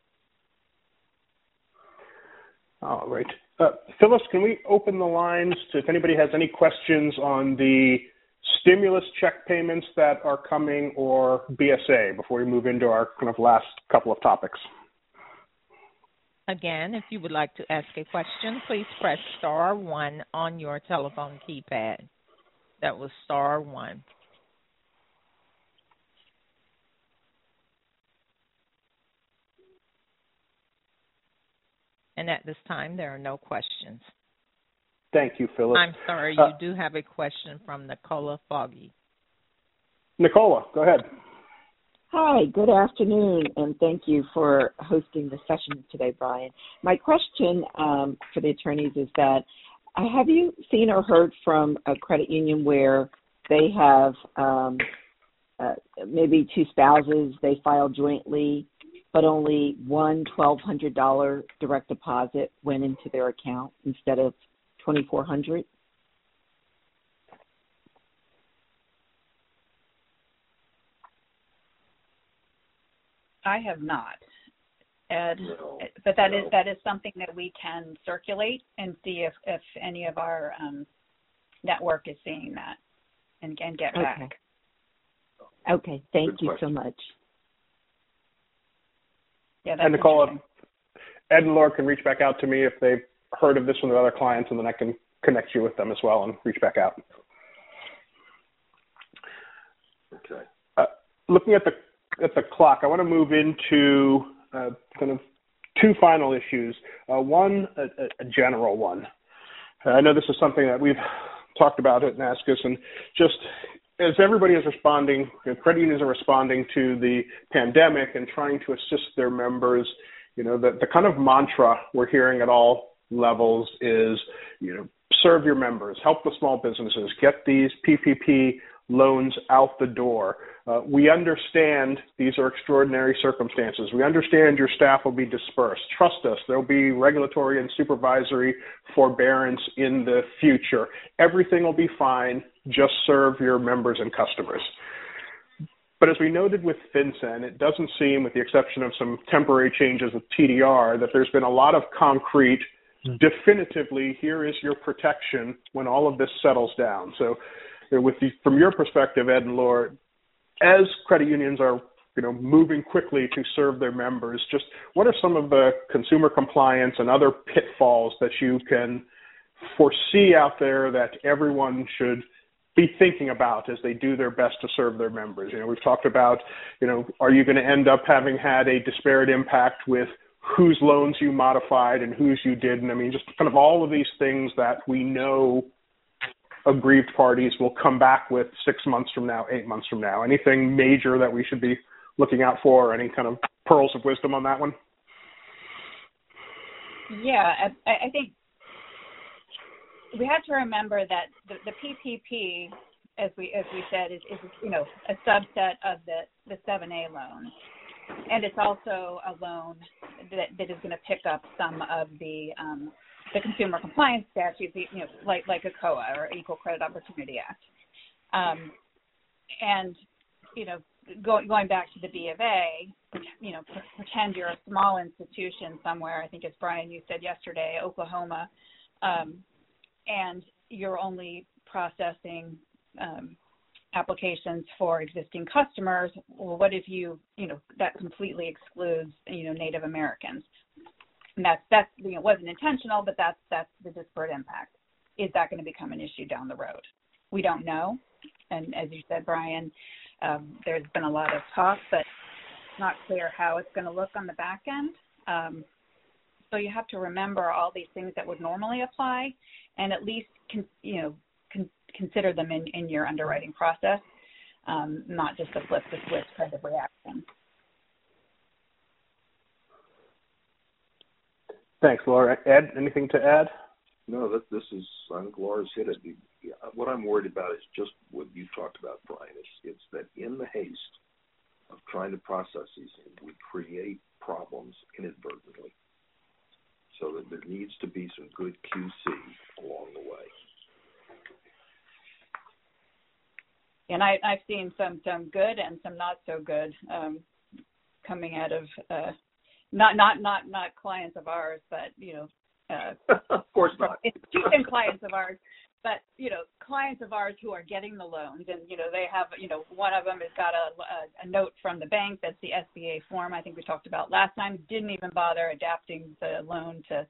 All right. Phyllis, can we open the lines to if anybody has any questions on the stimulus check payments that are coming or BSA before we move into our kind of last couple of topics? Again, if you would like to ask a question, please press star 1 on your telephone keypad. That was star 1. And at this time, there are no questions. Thank you, Phyllis. I'm sorry, you do have a question from Nicola Foggy. Nicola, go ahead. Hi, good afternoon, and thank you for hosting the session today, Brian. My question for the attorneys is that, have you seen or heard from a credit union where they have maybe two spouses, they file jointly, but only one $1,200 direct deposit went into their account instead of $2,400? I have not, Ed, No, but that is something that we can circulate and see if any of our network is seeing that and get back. Okay, thank Good you question. so much. Yeah, that's And Nicola, interesting. Ed and Laura can reach back out to me if they've heard of this from their other clients, and then I can connect you with them as well and reach back out. Okay. Looking at the clock, I want to move into kind of two final issues. One, a general one. I know this is something that we've talked about at NASCUS, and just as everybody is responding, credit unions are responding to the pandemic and trying to assist their members. The kind of mantra we're hearing at all levels is, serve your members, help the small businesses, get these PPP loans out the door. We understand these are extraordinary circumstances. We understand your staff will be dispersed. Trust us, there'll be regulatory and supervisory forbearance in the future. Everything will be fine. Just serve your members and customers. But as we noted with FinCEN, it doesn't seem, with the exception of some temporary changes with TDR, that there's been a lot of concrete, definitively, here is your protection when all of this settles down. So from your perspective, Ed and Laura, as credit unions are moving quickly to serve their members, just what are some of the consumer compliance and other pitfalls that you can foresee out there that everyone should be thinking about as they do their best to serve their members? We've talked about, are you going to end up having had a disparate impact with whose loans you modified and whose you didn't? I mean, just kind of all of these things that we know aggrieved parties will come back with 6 months from now, 8 months from now. Anything major that we should be looking out for? Any kind of pearls of wisdom on that one? Yeah, I think we have to remember that the PPP, as we said, is a subset of the 7A loan, and it's also a loan that is going to pick up some of the consumer compliance statutes, like a COA or Equal Credit Opportunity Act, and going back to the B of A, pretend you're a small institution somewhere. I think as Brian, you said yesterday, Oklahoma, and you're only processing applications for existing customers, well, what if that completely excludes, Native Americans? And that's wasn't intentional, but that's the disparate impact. Is that going to become an issue down the road? We don't know. And as you said, Brian, there's been a lot of talk, but it's not clear how it's going to look on the back end. So you have to remember all these things that would normally apply, and at least consider them in your underwriting process, not just a flip the switch kind of reaction. Thanks, Laura. Ed, anything to add? No, I think Laura's hit it. What I'm worried about is just what you talked about, Brian. It's that in the haste of trying to process these things, we create problems inadvertently. So that there needs to be some good QC along the way. And I've seen some good and some not so good coming out of not clients of ours, but of course not. Institution clients of ours, but clients of ours who are getting the loans, and they have one of them has got a note from the bank that's the SBA form I think we talked about last time. Didn't even bother adapting the loan to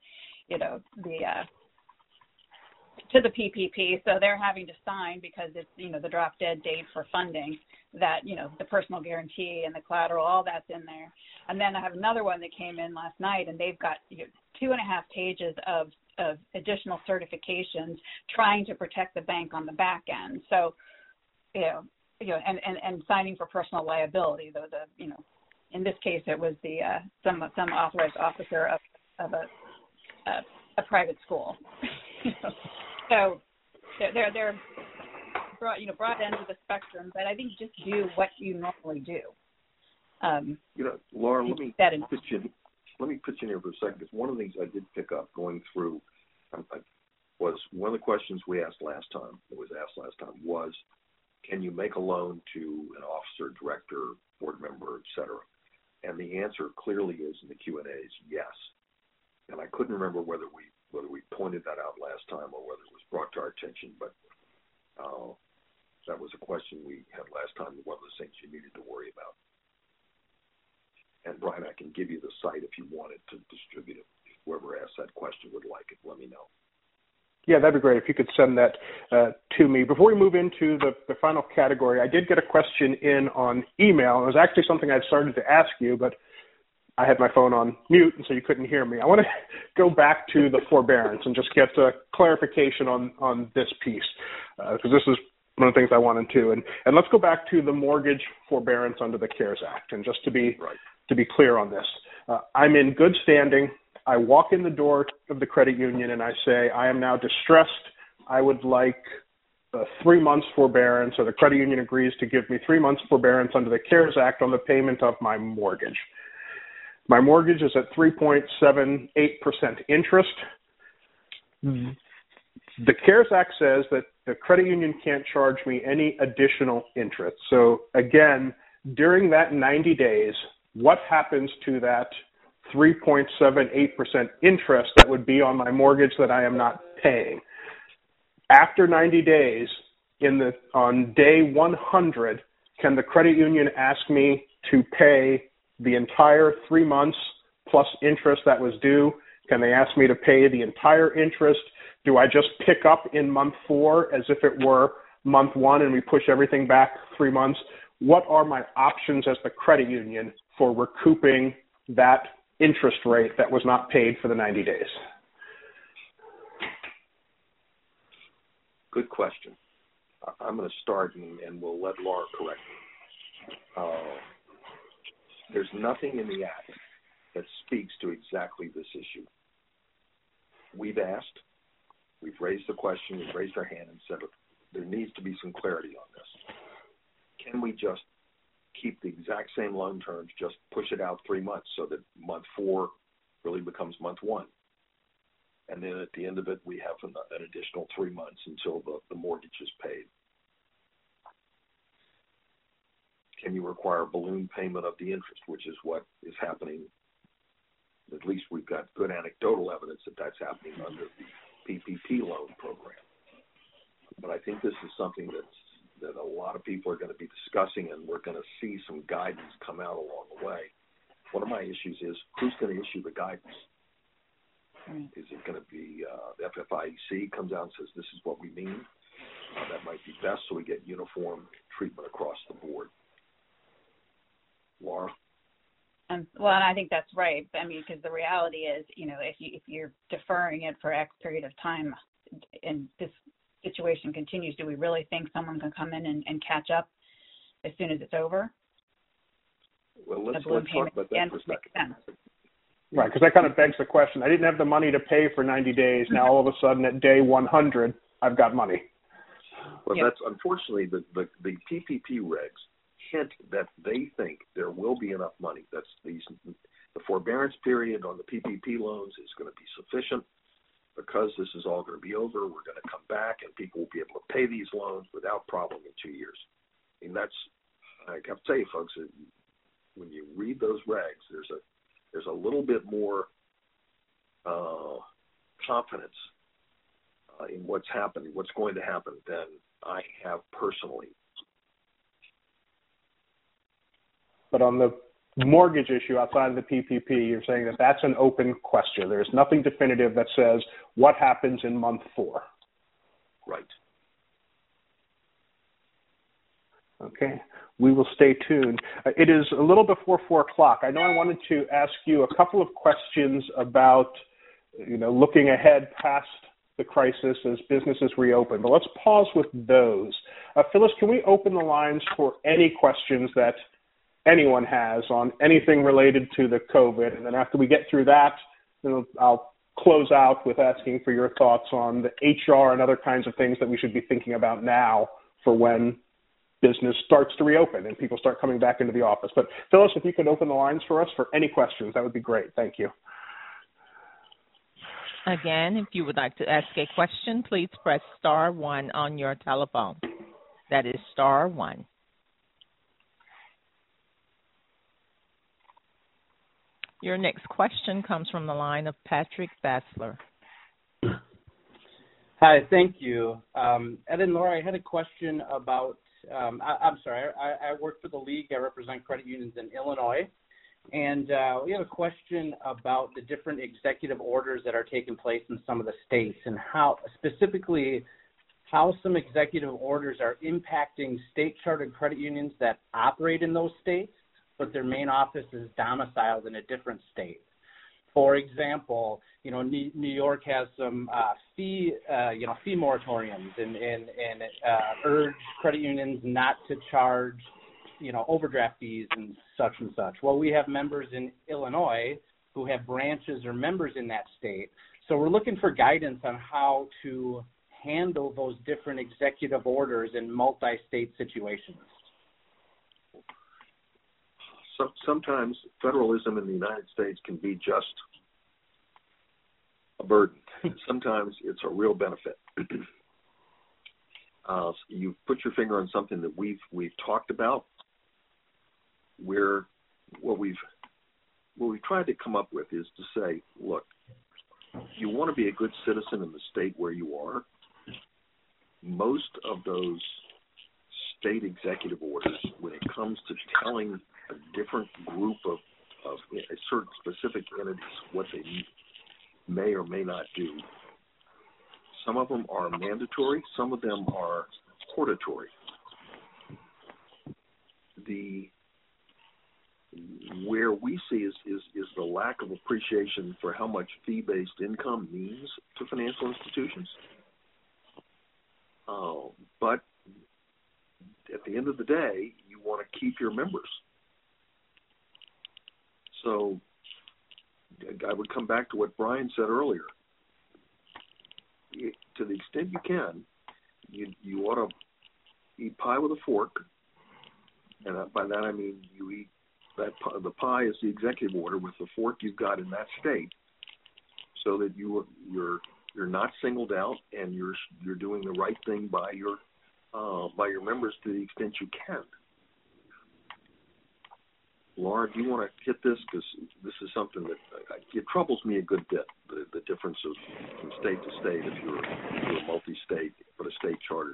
the PPP, so they're having to sign because it's the drop dead date for funding, that the personal guarantee and the collateral, all that's in there. And then I have another one that came in last night, and they've got 2.5 pages of additional certifications trying to protect the bank on the back end. So and signing for personal liability, though in this case it was some authorized officer of a private school. So they're brought into the spectrum, but I think just do what you normally do. Laura, let me put you in here for a second, because one of the things I did pick up going through was one of the questions we asked last time, was, can you make a loan to an officer, director, board member, et cetera? And the answer clearly is in the Q&As, yes. And I couldn't remember whether we pointed that out last time or whether it was brought to our attention, but that was a question we had last time, one of the things you needed to worry about. And Brian, I can give you the site if you wanted to distribute it. Whoever asked that question would like it, let me know. Yeah, that'd be great if you could send that to me. Before we move into the final category, I did get a question in on email. It was actually something I'd started to ask you, but I had my phone on mute, and so you couldn't hear me. I want to go back to the forbearance and just get a clarification on this piece, because this is one of the things I wanted to. And let's go back to the mortgage forbearance under the CARES Act. And just to be clear on this, I'm in good standing. I walk in the door of the credit union and I say, I am now distressed. I would like 3 months forbearance, or the credit union agrees to give me 3 months forbearance under the CARES Act on the payment of my mortgage. My mortgage is at 3.78% interest. The CARES Act says that the credit union can't charge me any additional interest. So again, during that 90 days, what happens to that 3.78% interest that would be on my mortgage that I am not paying? After 90 days, on day 100, can the credit union ask me to pay the entire 3 months plus interest that was due? Can they ask me to pay the entire interest? Do I just pick up in month 4 as if it were month 1 and we push everything back 3 months? What are my options as the credit union for recouping that interest rate that was not paid for the 90 days? Good question. I'm going to start and we'll let Laura correct me. There's nothing in the Act that speaks to exactly this issue. We've asked, we've raised the question, we've raised our hand and said, there needs to be some clarity on this. Can we just keep the exact same loan terms, just push it out 3 months so that month 4 really becomes month 1? And then at the end of it, we have an additional 3 months until the mortgage is paid. Can you require a balloon payment of the interest, which is what is happening? At least we've got good anecdotal evidence that that's happening under the PPP loan program. but I think this is something that a lot of people are going to be discussing, and we're going to see some guidance come out along the way. One of my issues is who's going to issue the guidance? Is it going to be the FFIEC comes out and says this is what we mean? That might be best, so we get uniform treatment across the board. Laura? Well, and I think that's right. I mean, because the reality is, if you're deferring it for X period of time, and this situation continues, do we really think someone can come in and catch up as soon as it's over? Well, let's talk about that for a second. Right, because that kind of begs the question. I didn't have the money to pay for 90 days. Now all of a sudden at day 100, I've got money. Well, that's unfortunately the PPP regs hint that they think there will be enough money. The forbearance period on the PPP loans is going to be sufficient because this is all going to be over. We're going to come back and people will be able to pay these loans without problem in 2 years. I mean, I have to tell you, folks, when you read those regs, there's a little bit more confidence in what's happening, what's going to happen than I have personally. But on the mortgage issue outside of the PPP, you're saying that that's an open question. There's nothing definitive that says what happens in month 4. Right. Okay. We will stay tuned. It is a little before 4 o'clock. I know I wanted to ask you a couple of questions about, looking ahead past the crisis as businesses reopen. But let's pause with those. Phyllis, can we open the lines for any questions that anyone has on anything related to the COVID? And then after we get through that, I'll close out with asking for your thoughts on the HR and other kinds of things that we should be thinking about now for when business starts to reopen and people start coming back into the office. But Phyllis, if you could open the lines for us for any questions, that would be great. Thank you. Again, if you would like to ask a question, please press star 1 on your telephone. That is star 1. Your next question comes from the line of Patrick Bassler. Hi, thank you. Ed and Laura, I had a question about, I'm sorry, I work for the League. I represent credit unions in Illinois. And we have a question about the different executive orders that are taking place in some of the states and how some executive orders are impacting state-chartered credit unions that operate in those states, but their main office is domiciled in a different state. For example, New York has some fee moratoriums and urge credit unions not to charge, overdraft fees and such. Well, we have members in Illinois who have branches or members in that state. So we're looking for guidance on how to handle those different executive orders in multi-state situations. Sometimes federalism in the United States can be just a burden. Sometimes it's a real benefit. You put your finger on something that we've talked about, where what we've tried to come up with is to say, look, you want to be a good citizen in the state where you are. Most of those state executive orders, when it comes to telling a different group of certain specific entities what they may or may not do, some of them are mandatory, some of them are hortatory. Where we see is the lack of appreciation for how much fee-based income means to financial institutions. But at the end of the day, you want to keep your members. So I would come back to what Brian said earlier. To the extent you can, you ought to eat pie with a fork, and by that I mean you eat the pie is the executive order with the fork you've got in that state, so that you're not singled out and you're doing the right thing by your members to the extent you can. Laura, do you want to hit this? Because this is something that it troubles me a good bit, the difference from state to state if you're a multi-state, but a state charter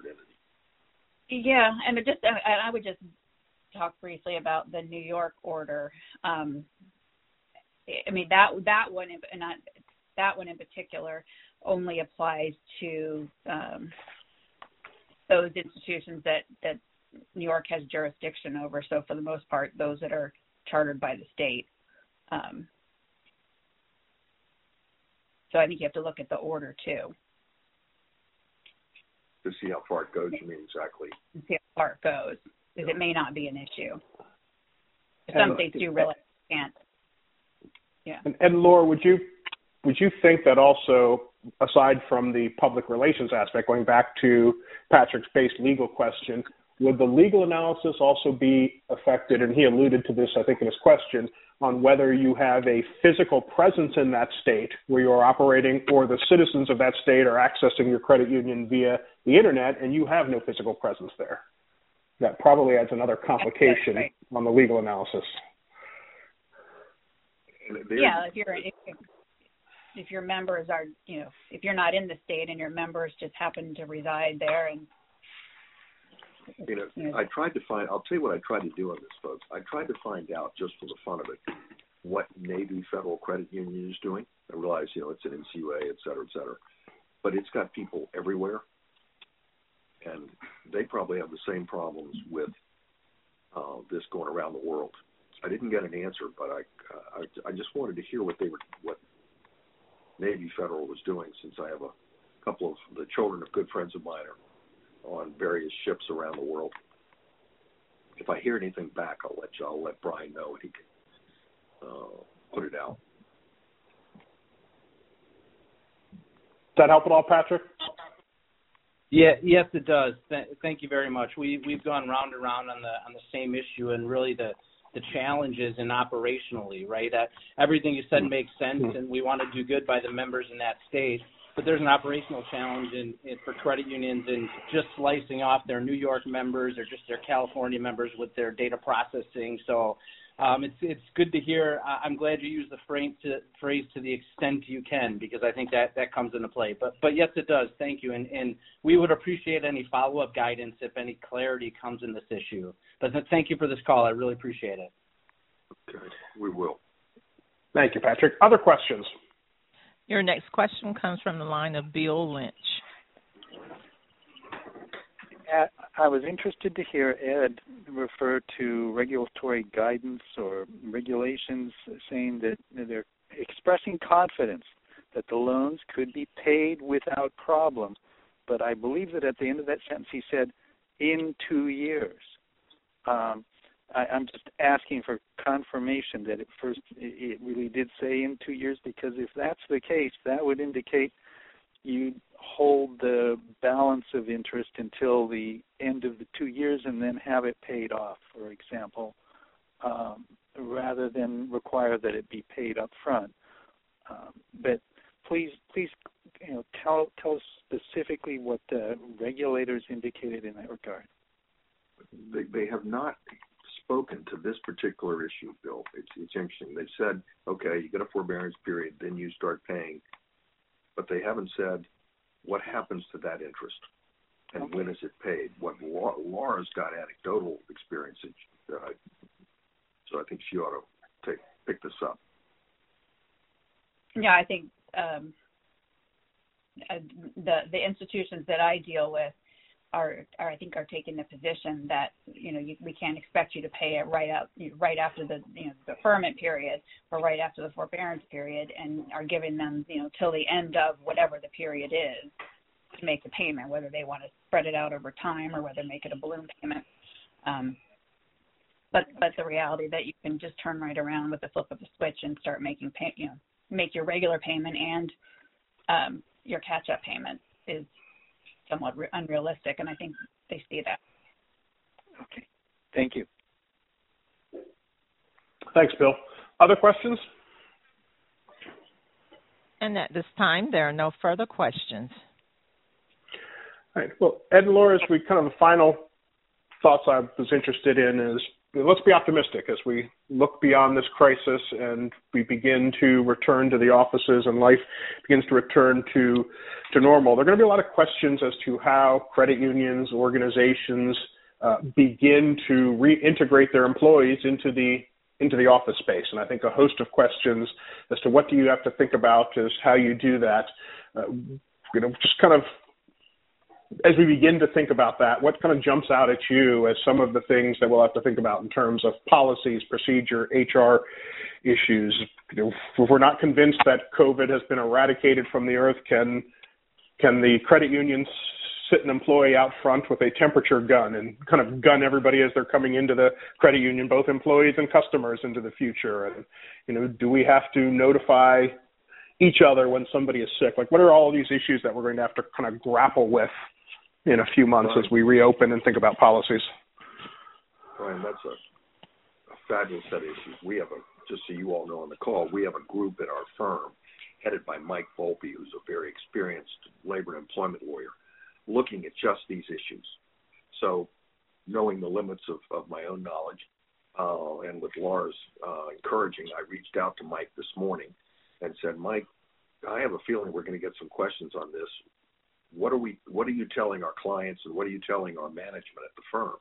Yeah, and I would just talk briefly about the New York order. I mean that one in particular only applies to those institutions that New York has jurisdiction over. So for the most part, those that are chartered by the state. So I think you have to look at the order too. To see how far it goes, you mean exactly? To see how far it goes, because it may not be an issue. Some states do really can't. Yeah. And Laura, would you think that also, aside from the public relations aspect, going back to Patrick's base legal question, would the legal analysis also be affected, and he alluded to this, I think, in his question, on whether you have a physical presence in that state where you're operating, or the citizens of that state are accessing your credit union via the internet and you have no physical presence there? That probably adds another complication on the legal analysis. Yeah, if your members are, if you're not in the state and your members just happen to reside there, and I tried to find. I'll tell you what I tried to do on this, folks. I tried to find out, just for the fun of it, what Navy Federal Credit Union is doing. I realize, it's an NCUA, et cetera, but it's got people everywhere, and they probably have the same problems with this going around the world. I didn't get an answer, but I just wanted to hear what Navy Federal was doing, since I have a couple of the children of good friends of mine are on various ships around the world. If I hear anything back, I'll let Brian know, and he can put it out. Does that help at all, Patrick? Yeah, yes, it does. Thank you very much. We've gone round and round on the same issue, and really the challenges in operationally, right? Everything you said makes sense, and we want to do good by the members in that state. But there's an operational challenge for credit unions in just slicing off their New York members or just their California members with their data processing. So it's good to hear. I'm glad you used the phrase to the extent you can, because I think that comes into play. But yes, it does. Thank you. And we would appreciate any follow-up guidance if any clarity comes in this issue. But thank you for this call. I really appreciate it. Okay, we will. Thank you, Patrick. Other questions? Your next question comes from the line of Bill Lynch. I was interested to hear Ed refer to regulatory guidance or regulations saying that they're expressing confidence that the loans could be paid without problem. But I believe that at the end of that sentence he said, in 2 years. I'm just asking for confirmation that at first it really did say in 2 years, because if that's the case, that would indicate you hold the balance of interest until the end of the 2 years and then have it paid off, for example, rather than require that it be paid up front. But please, tell us specifically what the regulators indicated in that regard. They have not spoken to this particular issue, Bill. It's interesting. They said, okay, you get a forbearance period, then you start paying, but they haven't said what happens to that interest and when is it paid. What Laura's got anecdotal experience, so I think she ought to pick this up. Yeah, I think the institutions that I deal with are taking the position that we can't expect you to pay it right after the deferment period or right after the forbearance period, and are giving them till the end of whatever the period is to make the payment, whether they want to spread it out over time or whether make it a balloon payment. But the reality that you can just turn right around with the flip of a switch and start making make your regular payment and your catch-up payment is somewhat unrealistic, and I think they see that. Okay. Thank you. Thanks, Bill. Other questions? And at this time, there are no further questions. All right. Well, Ed and Laura, as we kind of the final thoughts I was interested in is, let's be optimistic as we look beyond this crisis and we begin to return to the offices and life begins to return to normal. There are going to be a lot of questions as to how credit unions, organizations begin to reintegrate their employees into the office space. And I think a host of questions as to what do you have to think about is how you do that. Just kind of as we begin to think about that, what kind of jumps out at you as some of the things that we'll have to think about in terms of policies, procedure, HR issues? If we're not convinced that COVID has been eradicated from the earth, can the credit unions sit an employee out front with a temperature gun and kind of gun everybody as they're coming into the credit union, both employees and customers, into the future? And, do we have to notify each other when somebody is sick? Like, what are all of these issues that we're going to have to kind of grapple with in a few months as we reopen and think about policies? Brian, that's a fabulous set of issues. We have just so you all know on the call, we have a group at our firm headed by Mike Volpe, who's a very experienced labor and employment lawyer, looking at just these issues. So knowing the limits of my own knowledge and with Laura's encouraging, I reached out to Mike this morning and said, Mike, I have a feeling we're going to get some questions on this. What are you telling our clients and what are you telling our management at the firm?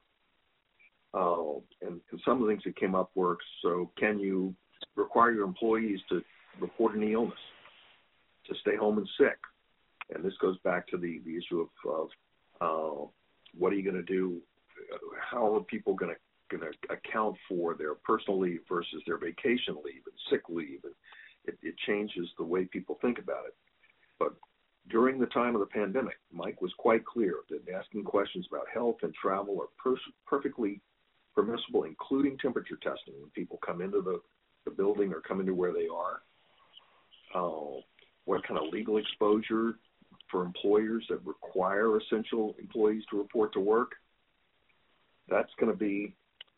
And some of the things that came up were, so can you require your employees to report any illness, to stay home and sick? And this goes back to the issue of what are you going to do? How are people going to account for their personal leave versus their vacation leave and sick leave? And it changes the way people think about it. But during the time of the pandemic, Mike was quite clear that asking questions about health and travel are perfectly permissible, including temperature testing when people come into the building or come into where they are. What kind of legal exposure for employers that require essential employees to report to work? That's going to be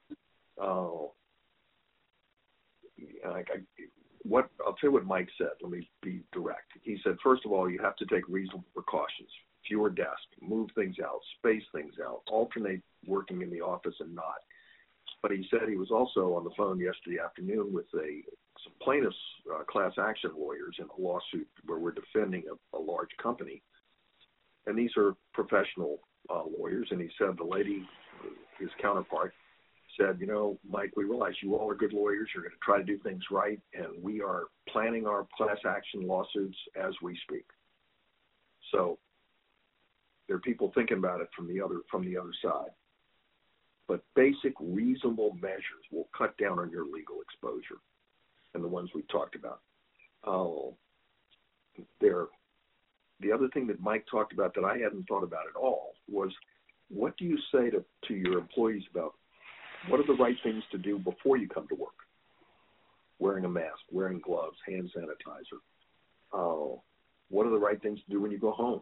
I'll tell you what Mike said. Let me be direct. He said, first of all, you have to take reasonable precautions. Fewer desks, move things out, space things out, alternate working in the office and not. But he said he was also on the phone yesterday afternoon with some plaintiffs, class action lawyers in a lawsuit where we're defending a large company. And these are professional lawyers. And he said the lady, his counterpart, said, Mike, we realize you all are good lawyers. You're going to try to do things right, and we are planning our class action lawsuits as we speak. So there are people thinking about it from the other side. But basic reasonable measures will cut down on your legal exposure, and the ones we've talked about. The other thing that Mike talked about that I hadn't thought about at all was, what do you say to your employees about what are the right things to do before you come to work? Wearing a mask, wearing gloves, hand sanitizer. What are the right things to do when you go home?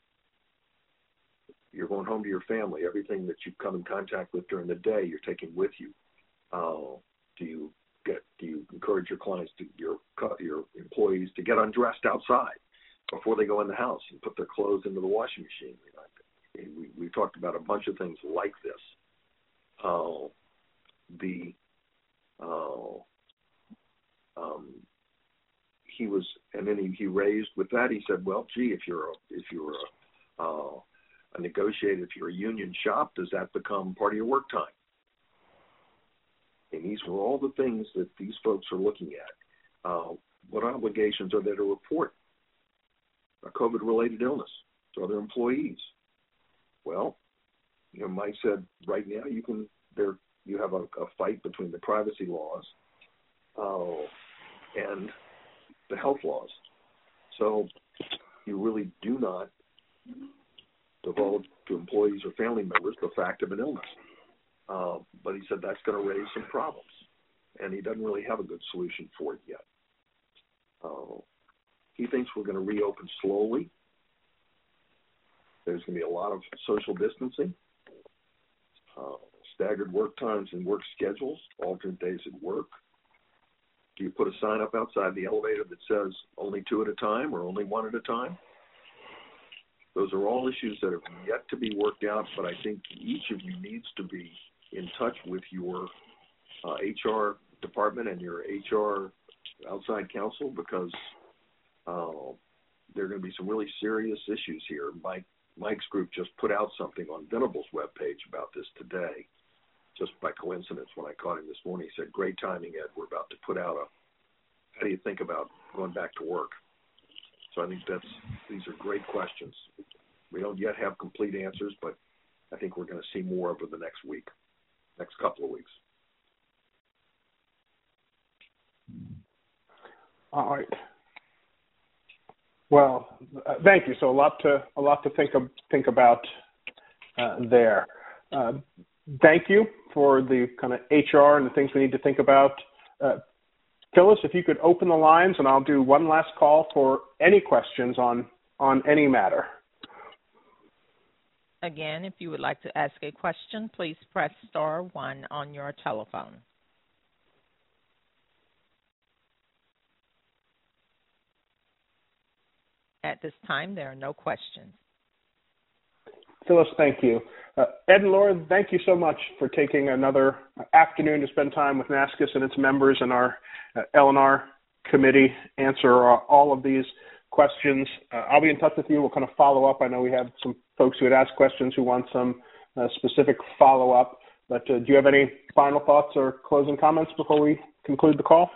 You're going home to your family. Everything that you've come in contact with during the day, you're taking with you. Do you encourage your clients, your employees, to get undressed outside before they go in the house and put their clothes into the washing machine? We talked about a bunch of things like this. He raised with that. He said, "Well, gee, if you're a negotiator, if you're a union shop, does that become part of your work time?" And these were all the things that these folks are looking at. What obligations are there to report a COVID-related illness to other employees? Well, Mike said right now you have a fight between the privacy laws and the health laws. So you really do not divulge to employees or family members the fact of an illness. But he said that's going to raise some problems, and he doesn't really have a good solution for it yet. He thinks we're going to reopen slowly. There's going to be a lot of social distancing, staggered work times and work schedules, alternate days at work. Do you put a sign up outside the elevator that says only 2 at a time or only 1 at a time? Those are all issues that have yet to be worked out, but I think each of you needs to be in touch with your HR department and your HR outside counsel, because there are going to be some really serious issues here. Mike's group just put out something on Venable's webpage about this today, just by coincidence. When I caught him this morning, he said, "Great timing, Ed. We're about to put out how do you think about going back to work?" So I think these are great questions. We don't yet have complete answers, but I think we're going to see more over the next couple of weeks. All right. Well, thank you. So a lot to think about there. Thank you for the kind of HR and the things we need to think about. Phyllis, if you could open the lines, and I'll do one last call for any questions on any matter. Again, if you would like to ask a question, please press star 1 on your telephone. At this time, there are no questions. Phyllis, thank you. Ed and Laura, thank you so much for taking another afternoon to spend time with NASCUS and its members and our L&R committee, answer all of these questions. I'll be in touch with you. We'll kind of follow up. I know we have some folks who had asked questions who want some specific follow-up. But do you have any final thoughts or closing comments before we conclude the call?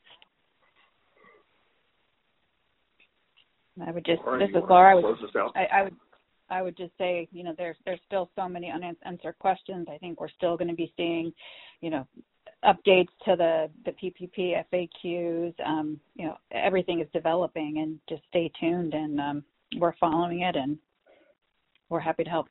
I would just, this is Laura. I would just say, there's still so many unanswered questions. I think we're still going to be seeing, updates to the PPP FAQs. Everything is developing, and just stay tuned, and we're following it, and we're happy to help.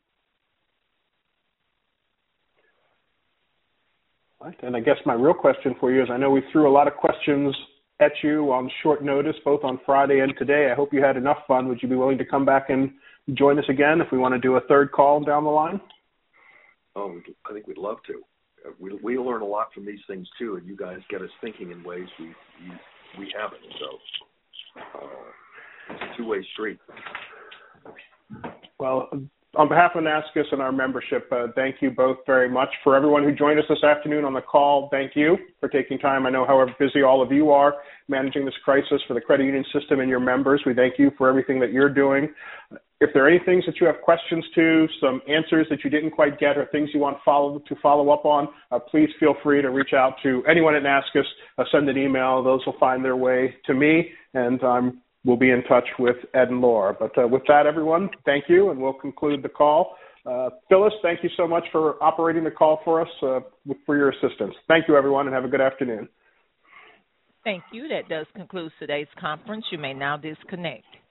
Right. And I guess my real question for you is, I know we threw a lot of questions at you on short notice, both on Friday and today. I hope you had enough fun. Would you be willing to come back and join us again if we want to do a third call down the line? Oh, I think we'd love to. We learn a lot from these things too, and you guys get us thinking in ways we haven't. So it's a two-way street. Well, on behalf of NASCUS and our membership, thank you both very much. For everyone who joined us this afternoon on the call, thank you for taking time. I know how busy all of you are managing this crisis for the credit union system and your members. We thank you for everything that you're doing. If there are any things that you have questions to, some answers that you didn't quite get, or things you want to follow up on, please feel free to reach out to anyone at NASCUS. Send an email. Those will find their way to me, and we'll be in touch with Ed and Laura. But with that, everyone, thank you, and we'll conclude the call. Phyllis, thank you so much for operating the call for us, for your assistance. Thank you, everyone, and have a good afternoon. Thank you. That does conclude today's conference. You may now disconnect.